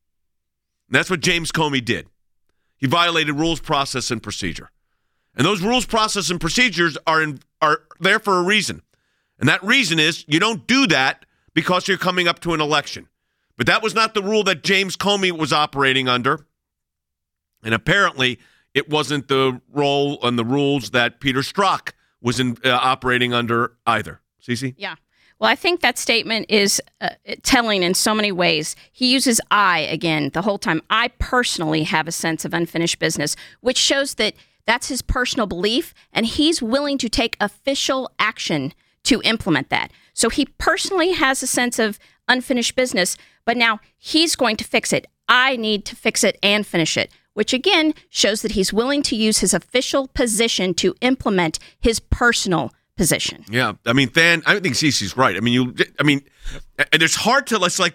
And that's what James Comey did. He violated rules, process, and procedure. And those rules, process, and procedures are there for a reason. And that reason is you don't do that because you're coming up to an election. But that was not the rule that James Comey was operating under. And apparently it wasn't the role and the rules that Peter Strzok was operating under either. Cece?
Yeah. Well, I think that statement is telling in so many ways. He uses I again the whole time. I personally have a sense of unfinished business, which shows that that's his personal belief, and he's willing to take official action to implement that. So he personally has a sense of unfinished business, but now he's going to fix it. I need to fix it and finish it, which again shows that he's willing to use his official position to implement his personal position.
Yeah, I mean, Than, I think Cece's right. I mean, and it's hard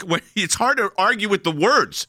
to argue with the words.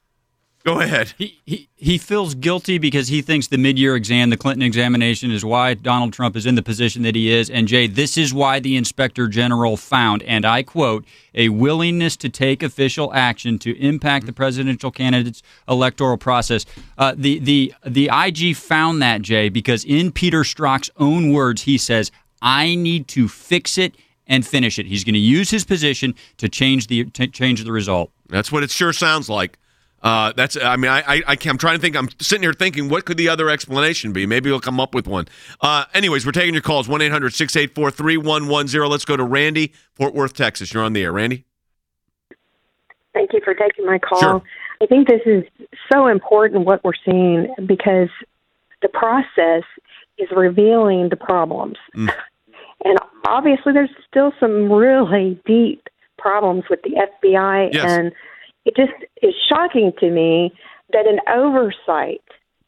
Go ahead.
He feels guilty because he thinks the mid-year exam, the Clinton examination, is why Donald Trump is in the position that he is. And Jay, this is why the Inspector General found, and I quote, "a willingness to take official action to impact the presidential candidate's electoral process." The IG found that, Jay, because in Peter Strzok's own words, he says, I need to fix it and finish it. He's going to use his position to change the result.
That's what it sure sounds like. I'm trying to think. I'm sitting here thinking, what could the other explanation be? Maybe we'll come up with one. Anyways, we're taking your calls, 1-800-684-3110. Let's go to Randy, Fort Worth, Texas. You're on the air. Randy?
Thank you for taking my call.
Sure.
I think this is so important what we're seeing because the process is revealing the problems. And obviously there's still some really deep problems with the FBI.
Yes.
And it just is shocking to me that an oversight,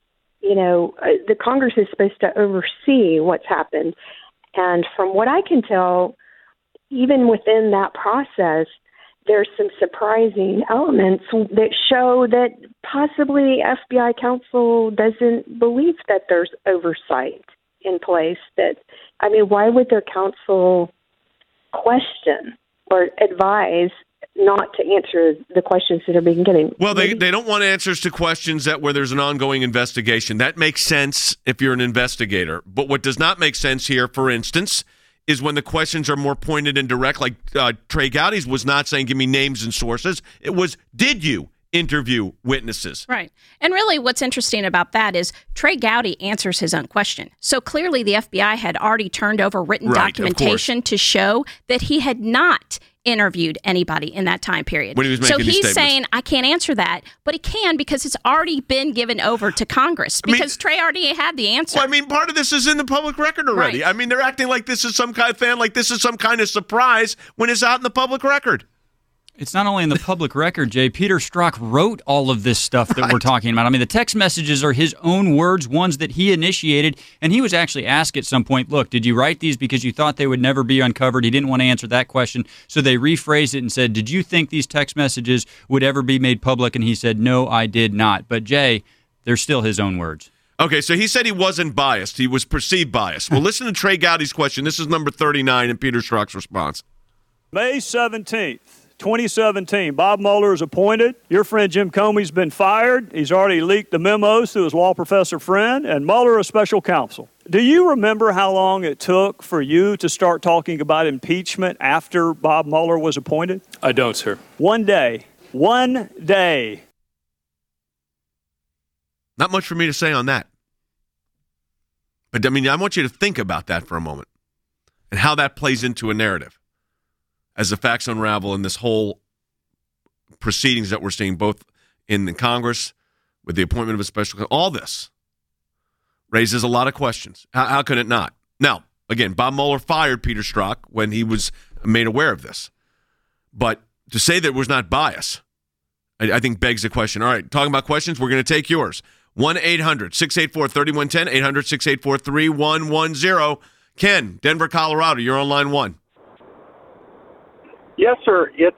the Congress is supposed to oversee what's happened. And from what I can tell, even within that process, there's some surprising elements that show that possibly FBI counsel doesn't believe that there's oversight in place. Why would their counsel question or advise not to answer the questions that are being given?
Well, they don't want answers to questions where there's an ongoing investigation. That makes sense if you're an investigator. But what does not make sense here, for instance, is when the questions are more pointed and direct, like Trey Gowdy's was not saying, give me names and sources. It was, did you interview witnesses?
Right. And really what's interesting about that is Trey Gowdy answers his own question. So clearly the FBI had already turned over written documentation to show that he had not interviewed anybody in that time period.
When he was making these statements.
Saying, I can't answer that, but he can because it's already been given over to Congress because Trey already had the answer.
Well, part of this is in the public record already.
Right.
They're acting like this is some kind of fan, like this is some kind of surprise when it's out in the public record.
It's not only in the public record, Jay. Peter Strzok wrote all of this stuff that we're talking about. The text messages are his own words, ones that he initiated, and he was actually asked at some point, look, did you write these because you thought they would never be uncovered? He didn't want to answer that question, so they rephrased it and said, did you think these text messages would ever be made public? And he said, no, I did not. But, Jay, they're still his own words.
Okay, so he said he wasn't biased. He was perceived biased. Well, listen to Trey Gowdy's question. This is number 39 in Peter Strzok's response.
May 17th. 2017, Bob Mueller is appointed. Your friend Jim Comey's been fired. He's already leaked the memos to his law professor friend, and Mueller is special counsel. Do you remember how long it took for you to start talking about impeachment after Bob Mueller was appointed?
I don't, sir.
1 day. 1 day.
Not much for me to say on that. But, I want you to think about that for a moment and how that plays into a narrative as the facts unravel in this whole proceedings that we're seeing both in the Congress with the appointment of a special counsel. All this raises a lot of questions. How could it not? Now, again, Bob Mueller fired Peter Strzok when he was made aware of this. But to say that it was not bias, I think begs the question. All right, talking about questions, we're going to take yours. 1-800-684-3110, 800-684-3110. Ken, Denver, Colorado, you're on line one.
Yes, sir. It's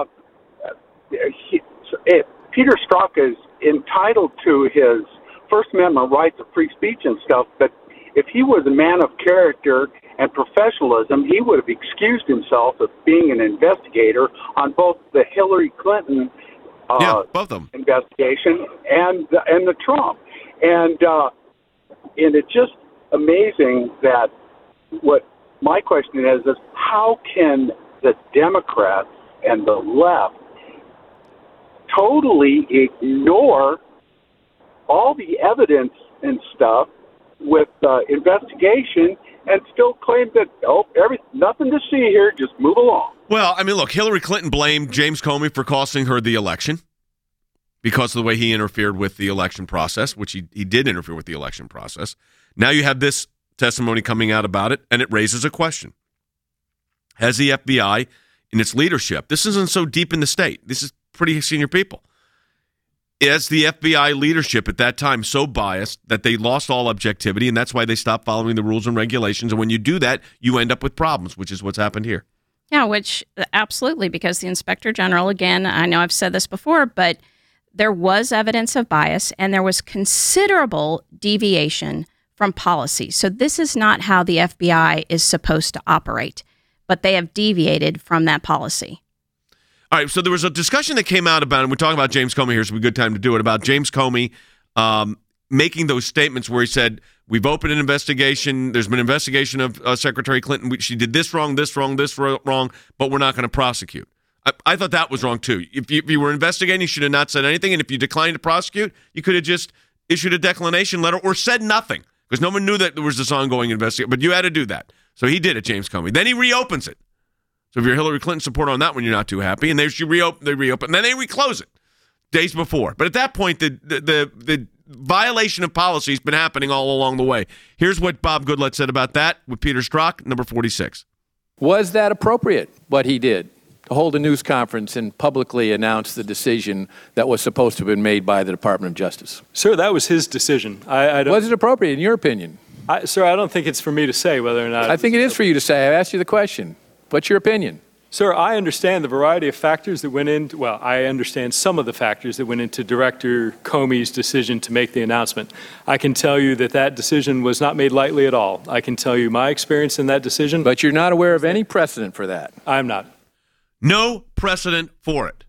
Peter Strzok is entitled to his First Amendment rights of free speech and stuff, but if he was a man of character and professionalism, he would have excused himself of being an investigator on both the Hillary Clinton
both of them.
investigation and the Trump. And it's just amazing that what my question is how can the Democrats and the left totally ignore all the evidence and stuff with investigation and still claim that, nothing to see here, just move along.
Well, look, Hillary Clinton blamed James Comey for costing her the election because of the way he interfered with the election process, which he did interfere with the election process. Now you have this testimony coming out about it, and it raises a question. Has the FBI, in its leadership, this isn't so deep in the state, this is pretty senior people, is the FBI leadership at that time so biased that they lost all objectivity, and that's why they stopped following the rules and regulations, and when you do that, you end up with problems, which is what's happened here.
Yeah, which absolutely, because the Inspector General, again, I know I've said this before, but there was evidence of bias, and there was considerable deviation from policy. So this is not how the FBI is supposed to operate, but they have deviated from that policy.
All right, so there was a discussion that came out about, and we're talking about James Comey here, so it's a good time to do it, about James Comey making those statements where he said, we've opened an investigation, there's been an investigation of Secretary Clinton, she did this wrong, this wrong, this wrong, but we're not going to prosecute. I thought that was wrong, too. If you were investigating, you should have not said anything, and if you declined to prosecute, you could have just issued a declination letter or said nothing, because no one knew that there was this ongoing investigation, but you had to do that. So he did it, James Comey. Then he reopens it. So if you're a Hillary Clinton supporter on that one, you're not too happy, and they reopen, and then they reclose it days before. But at that point, the violation of policy has been happening all along the way. Here's what Bob Goodlatte said about that with Peter Strzok, number 46.
Was that appropriate, what he did? To hold a news conference and publicly announce the decision that was supposed to have been made by the Department of Justice?
Sir, that was his decision.
Was it appropriate in your opinion?
Sir, I don't think it's for me to say whether or not...
I think it is for you to say. I asked you the question. What's your opinion?
Sir, I understand the variety of factors that went into, well, I understand some of the factors that went into Director Comey's decision to make the announcement. I can tell you that that decision was not made lightly at all. I can tell you my experience in that decision.
But you're not aware of any precedent for that?
I'm not.
No precedent for it.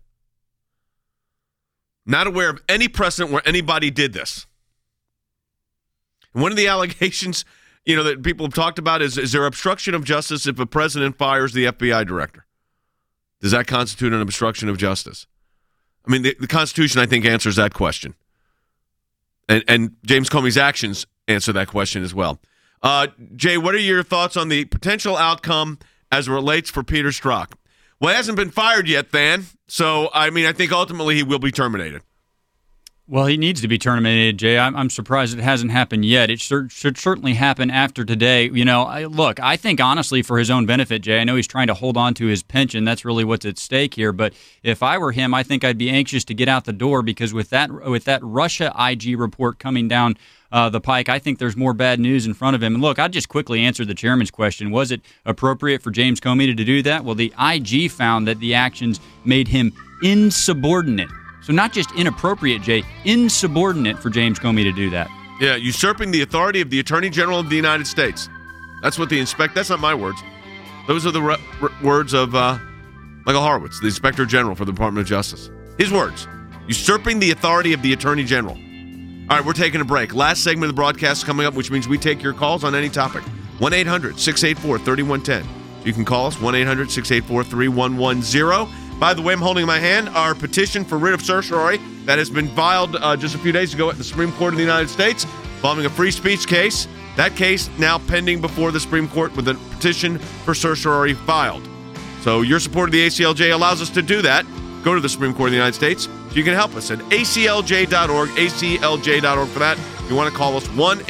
Not aware of any precedent where anybody did this. And one of the allegations, that people have talked about is there obstruction of justice if a president fires the FBI director? Does that constitute an obstruction of justice? I mean, the Constitution, I think, answers that question. And James Comey's actions answer that question as well. Jay, what are your thoughts on the potential outcome as it relates for Peter Strzok? Well, he hasn't been fired yet, Than. So, I think ultimately he will be terminated.
Well, he needs to be terminated, Jay. I'm surprised it hasn't happened yet. It should certainly happen after today. Look, I think honestly for his own benefit, Jay, I know he's trying to hold on to his pension. That's really what's at stake here. But if I were him, I think I'd be anxious to get out the door because with that Russia IG report coming down the pike, I think there's more bad news in front of him. And look, I'd just quickly answer the chairman's question. Was it appropriate for James Comey to do that? Well, the IG found that the actions made him insubordinate. So not just inappropriate, Jay, insubordinate for James Comey to do that.
Yeah, usurping the authority of the Attorney General of the United States. That's what that's not my words. Those are the words of Michael Horowitz, the Inspector General for the Department of Justice. His words, usurping the authority of the Attorney General. All right, we're taking a break. Last segment of the broadcast coming up, which means we take your calls on any topic. 1-800-684-3110. You can call us, 1-800-684-3110. By the way, I'm holding in my hand our petition for writ of certiorari that has been filed just a few days ago at the Supreme Court of the United States involving a free speech case. That case now pending before the Supreme Court with a petition for certiorari filed. So your support of the ACLJ allows us to do that. Go to the Supreme Court of the United States so you can help us at aclj.org, aclj.org for that. If you want to call us,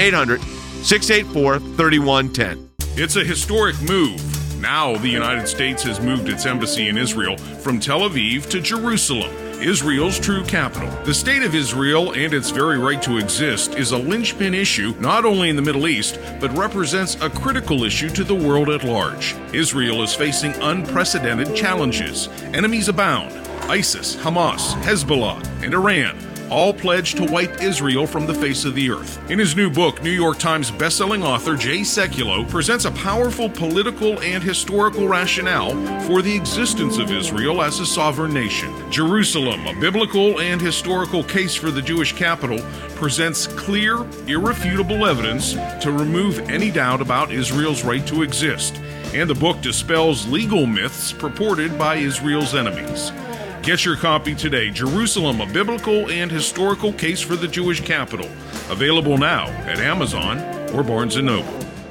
1-800-684-3110.
It's a historic move. Now the United States has moved its embassy in Israel from Tel Aviv to Jerusalem, Israel's true capital. The state of Israel and its very right to exist is a linchpin issue not only in the Middle East, but represents a critical issue to the world at large. Israel is facing unprecedented challenges. Enemies abound. ISIS, Hamas, Hezbollah, and Iran all pledged to wipe Israel from the face of the earth. In his new book, New York Times bestselling author Jay Sekulow presents a powerful political and historical rationale for the existence of Israel as a sovereign nation. Jerusalem, a biblical and historical case for the Jewish capital, presents clear, irrefutable evidence to remove any doubt about Israel's right to exist. And the book dispels legal myths purported by Israel's enemies. Get your copy today. Jerusalem, a biblical and historical case for the Jewish capital. Available now at Amazon or Barnes & Noble.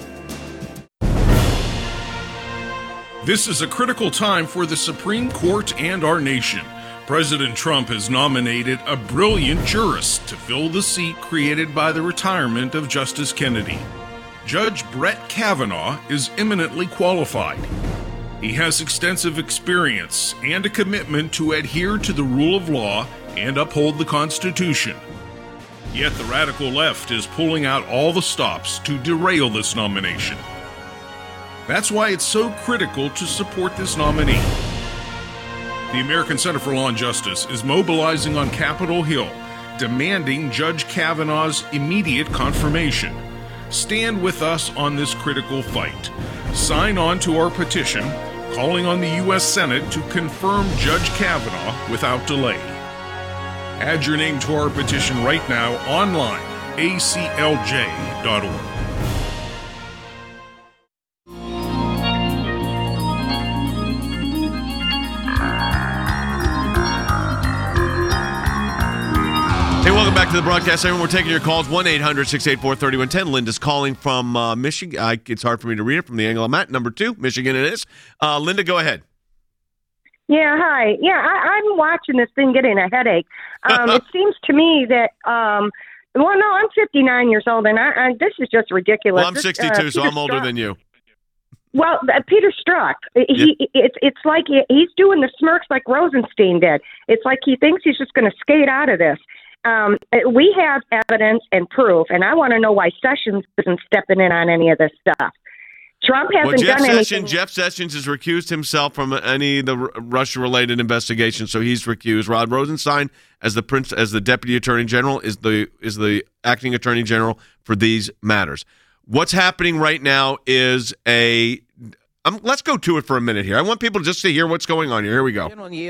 This is a critical time for the Supreme Court and our nation. President Trump has nominated a brilliant jurist to fill the seat created by the retirement of Justice Kennedy. Judge Brett Kavanaugh is eminently qualified. He has extensive experience and a commitment to adhere to the rule of law and uphold the Constitution. Yet the radical left is pulling out all the stops to derail this nomination. That's why it's so critical to support this nominee. The American Center for Law and Justice is mobilizing on Capitol Hill, demanding Judge Kavanaugh's immediate confirmation. Stand with us on this critical fight. Sign on to our petition, calling on the U.S. Senate to confirm Judge Kavanaugh without delay. Add your name to our petition right now online aclj.org.
Hey, welcome back to the broadcast. Everyone, we're taking your calls. 1-800-684-3110. Linda's calling from Michigan. It's hard for me to read it from the angle I'm at. Number 2, Michigan it is. Linda, go ahead.
Yeah, hi. Yeah, I'm watching this thing getting a headache. It seems to me that, I'm 59 years old, and this is just ridiculous.
Well, I'm 62, so I'm older than you.
Well, Peter Strzok, it's like he's doing the smirks like Rosenstein did. It's like he thinks he's just going to skate out of this. We have evidence and proof, and I want to know why Sessions isn't stepping in on any of this stuff. Trump hasn't done anything.
Jeff Sessions has recused himself from any of the Russia-related investigations, so he's recused. Rod Rosenstein, as the Deputy Attorney General, is the acting Attorney General for these matters. What's happening right now is let's go to it for a minute here. I want people just to hear what's going on here. Here we go.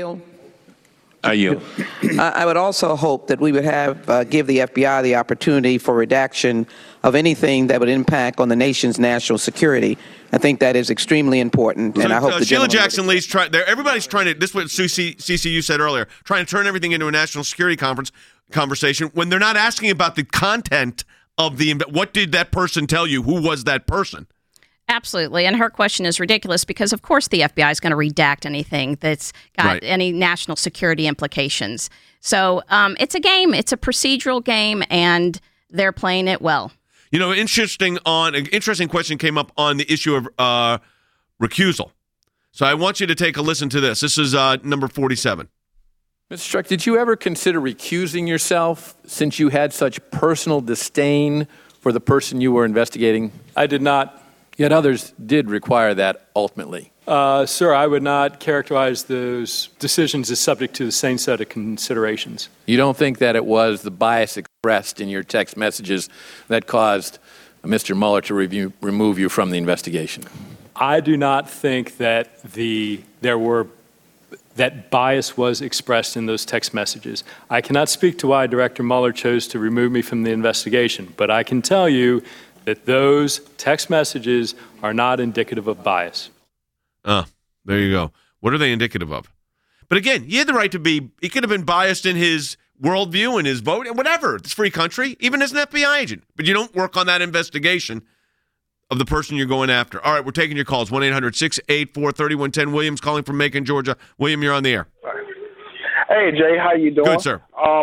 I would also hope that we would give the FBI the opportunity for redaction of anything that would impact on the nation's national security. I think that is extremely important, and I hope the
Sheila Jackson Lee's trying. Everybody's trying to. This is what CCU said earlier. Trying to turn everything into a national security conversation when they're not asking about the content of what did that person tell you? Who was that person?
Absolutely. And her question is ridiculous because, of course, the FBI is going to redact anything that's got any national security implications. So it's a game. It's a procedural game, and they're playing it well.
You know, an interesting question came up on the issue of recusal. So I want you to take a listen to this. This is number 47.
Mr. Strzok, did you ever consider recusing yourself since you had such personal disdain for the person you were investigating?
I did not.
Yet others did require that ultimately.
Sir, I would not characterize those decisions as subject to the same set of considerations.
You don't think that it was the bias expressed in your text messages that caused Mr. Mueller to remove you from the investigation?
I do not think that that bias was expressed in those text messages. I cannot speak to why Director Mueller chose to remove me from the investigation, but I can tell you that those text messages are not indicative of bias.
There you go. What are they indicative of? But again, he had the right to be, he could have been biased in his worldview and his vote, whatever. It's a free country, even as an FBI agent. But you don't work on that investigation of the person you're going after. All right, we're taking your calls. 1-800-684-3110. William's calling from Macon, Georgia. William, you're on the air.
Hey, Jay, how you doing?
Good, sir.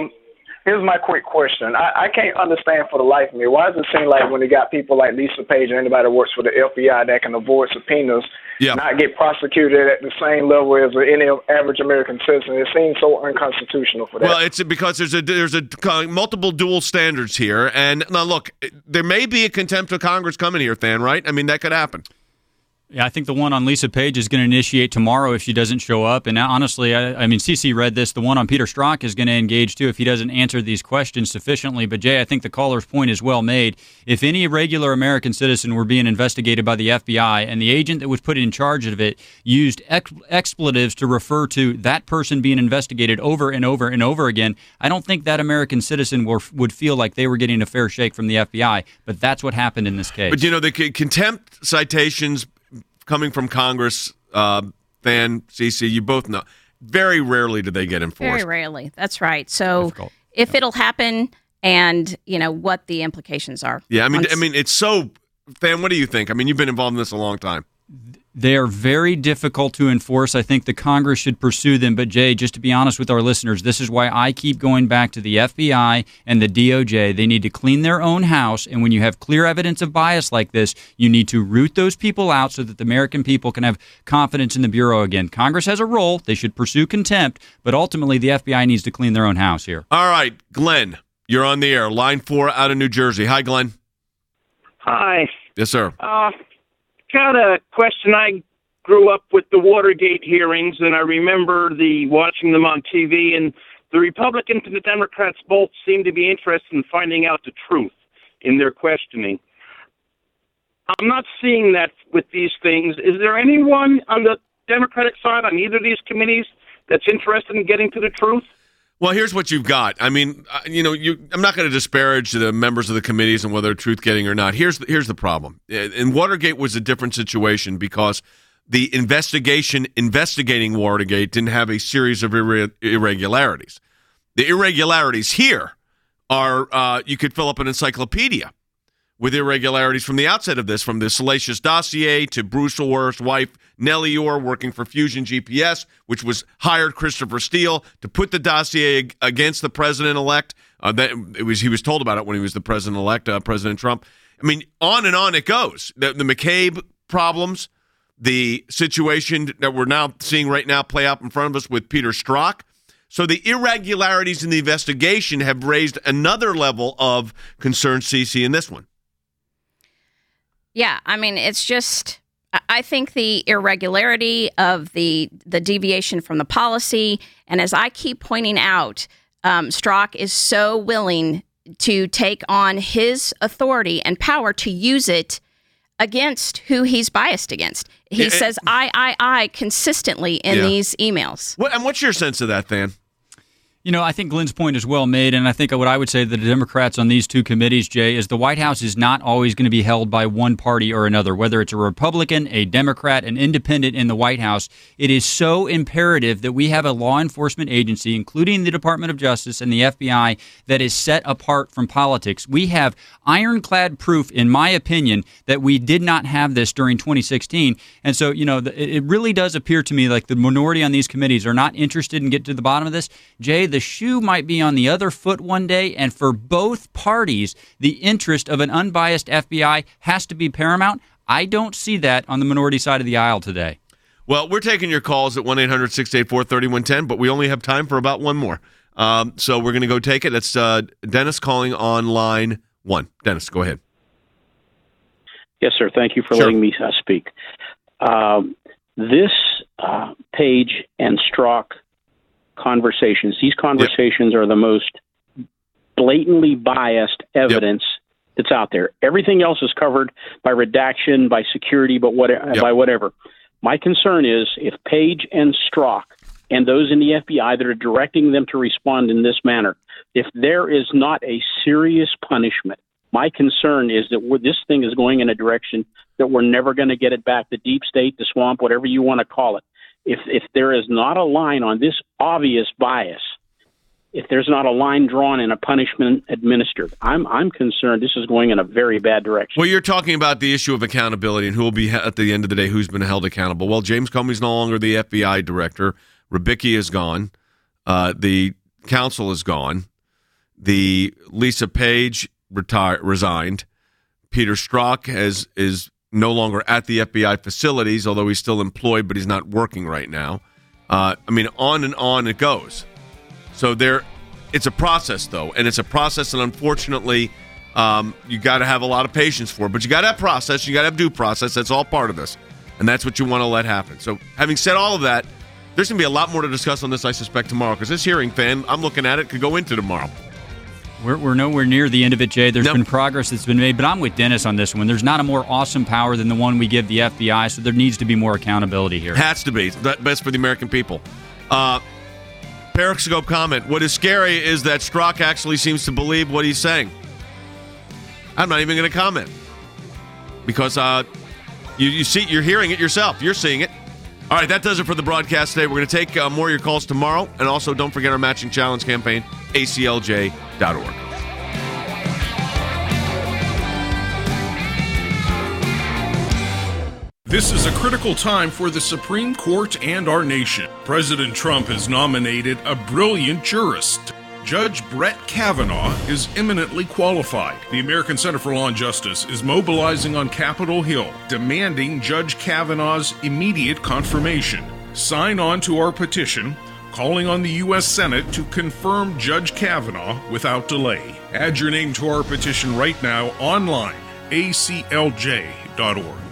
Here's my quick question. I can't understand for the life of me, why does it seem like when you got people like Lisa Page or anybody that works for the FBI that can avoid subpoenas, not get prosecuted at the same level as any average American citizen? It seems so unconstitutional for that.
Well, it's because there's multiple dual standards here. And now, look, there may be a contempt of Congress coming here, Than, right? I mean, that could happen.
Yeah, I think the one on Lisa Page is going to initiate tomorrow if she doesn't show up. And honestly, I mean, CC read this. The one on Peter Strzok is going to engage, too, if he doesn't answer these questions sufficiently. But, Jay, I think the caller's point is well made. If any regular American citizen were being investigated by the FBI and the agent that was put in charge of it used expletives to refer to that person being investigated over and over and over again, I don't think that American citizen would feel like they were getting a fair shake from the FBI. But that's what happened in this case.
But, you know, the contempt citations coming from Congress, Than, CC, you both know, very rarely do they get enforced.
Very rarely. That's right. So if it'll happen and, you know, what the implications are.
Yeah, I mean, it's so, Than, what do you think? I mean, you've been involved in this a long time.
They are very difficult to enforce. I think the Congress should pursue them. But, Jay, just to be honest with our listeners, this is why I keep going back to the FBI and the DOJ. They need to clean their own house. And when you have clear evidence of bias like this, you need to root those people out so that the American people can have confidence in the Bureau again. Congress has a role. They should pursue contempt. But ultimately, the FBI needs to clean their own house here.
All right, Glenn, you're on the air. Line 4 out of New Jersey. Hi, Glenn.
Hi.
Yes, sir.
Got a question. I grew up with the Watergate hearings, and I remember watching them on TV, and the Republicans and the Democrats both seem to be interested in finding out the truth in their questioning. I'm not seeing that with these things. Is there anyone on the Democratic side on either of these committees that's interested in getting to the truth?
Well, here's what you've got. I mean, I'm not going to disparage the members of the committees and whether they're truth-getting or not. Here's the problem. And Watergate was a different situation because the investigation investigating Watergate didn't have a series of irregularities. The irregularities here are you could fill up an encyclopedia with irregularities from the outset of this, from the salacious dossier to Bruce Orr's wife, Nellie Orr, working for Fusion GPS, which hired Christopher Steele to put the dossier against the president-elect. He was told about it when he was the president-elect, President Trump. I mean, on and on it goes. The McCabe problems, the situation that we're now seeing right now play out in front of us with Peter Strzok. So the irregularities in the investigation have raised another level of concern, Cece, in this one.
Yeah, I mean, it's just, I think the irregularity of the deviation from the policy, and as I keep pointing out, Strzok is so willing to take on his authority and power to use it against who he's biased against. He says, I consistently in these emails.
And what's your sense of that, Than?
I think Glenn's point is well made, and I think what I would say to the Democrats on these two committees, Jay, is the White House is not always going to be held by one party or another, whether it's a Republican, a Democrat, an independent in the White House. It is so imperative that we have a law enforcement agency, including the Department of Justice and the FBI, that is set apart from politics. We have ironclad proof, in my opinion, that we did not have this during 2016. And so, it really does appear to me like the minority on these committees are not interested in getting to the bottom of this. Jay, the shoe might be on the other foot one day, and for both parties, the interest of an unbiased FBI has to be paramount. I don't see that on the minority side of the aisle today.
Well, we're taking your calls at 1-800-684-3110, but we only have time for about one more. So we're going to go take it. That's Dennis calling on line 1. Dennis, go ahead.
Yes, sir. Thank you for letting me speak. This Page and Strzok conversations, these conversations are the most blatantly biased evidence that's out there. Everything else is covered by redaction, by security, by whatever. My concern is if Page and Strzok and those in the FBI that are directing them to respond in this manner, if there is not a serious punishment, my concern is that this thing is going in a direction that we're never going to get it back. The deep state, the swamp, whatever you want to call it. If there is not a line on this obvious bias, if there's not a line drawn and a punishment administered, I'm concerned this is going in a very bad direction.
Well, you're talking about the issue of accountability and who will be, at the end of the day, who's been held accountable. Well, James Comey's no longer the FBI director. Rybicki is gone. The counsel is gone. The Lisa Page resigned. Peter Strzok is no longer at the FBI facilities, although he's still employed, but he's not working right now. On and on it goes. So it's a process, though, and it's a process that, unfortunately, you got to have a lot of patience for. But you got to have process, you got to have due process. That's all part of this, and that's what you want to let happen. So having said all of that, there's going to be a lot more to discuss on this, I suspect, tomorrow, because this hearing, Fan, I'm looking at it, could go into tomorrow.
We're nowhere near the end of it, Jay. There's been progress that's been made, but I'm with Dennis on this one. There's not a more awesome power than the one we give the FBI, so there needs to be more accountability here.
Has to be. Best for the American people. Periscope comment. What is scary is that Strzok actually seems to believe what he's saying. I'm not even going to comment because you're hearing it yourself. You're seeing it. All right, that does it for the broadcast today. We're going to take more of your calls tomorrow. And also, don't forget our matching challenge campaign, aclj.org.
This is a critical time for the Supreme Court and our nation. President Trump has nominated a brilliant jurist. Judge Brett Kavanaugh is eminently qualified. The American Center for Law and Justice is mobilizing on Capitol Hill, demanding Judge Kavanaugh's immediate confirmation. Sign on to our petition, calling on the U.S. Senate to confirm Judge Kavanaugh without delay. Add your name to our petition right now online, aclj.org.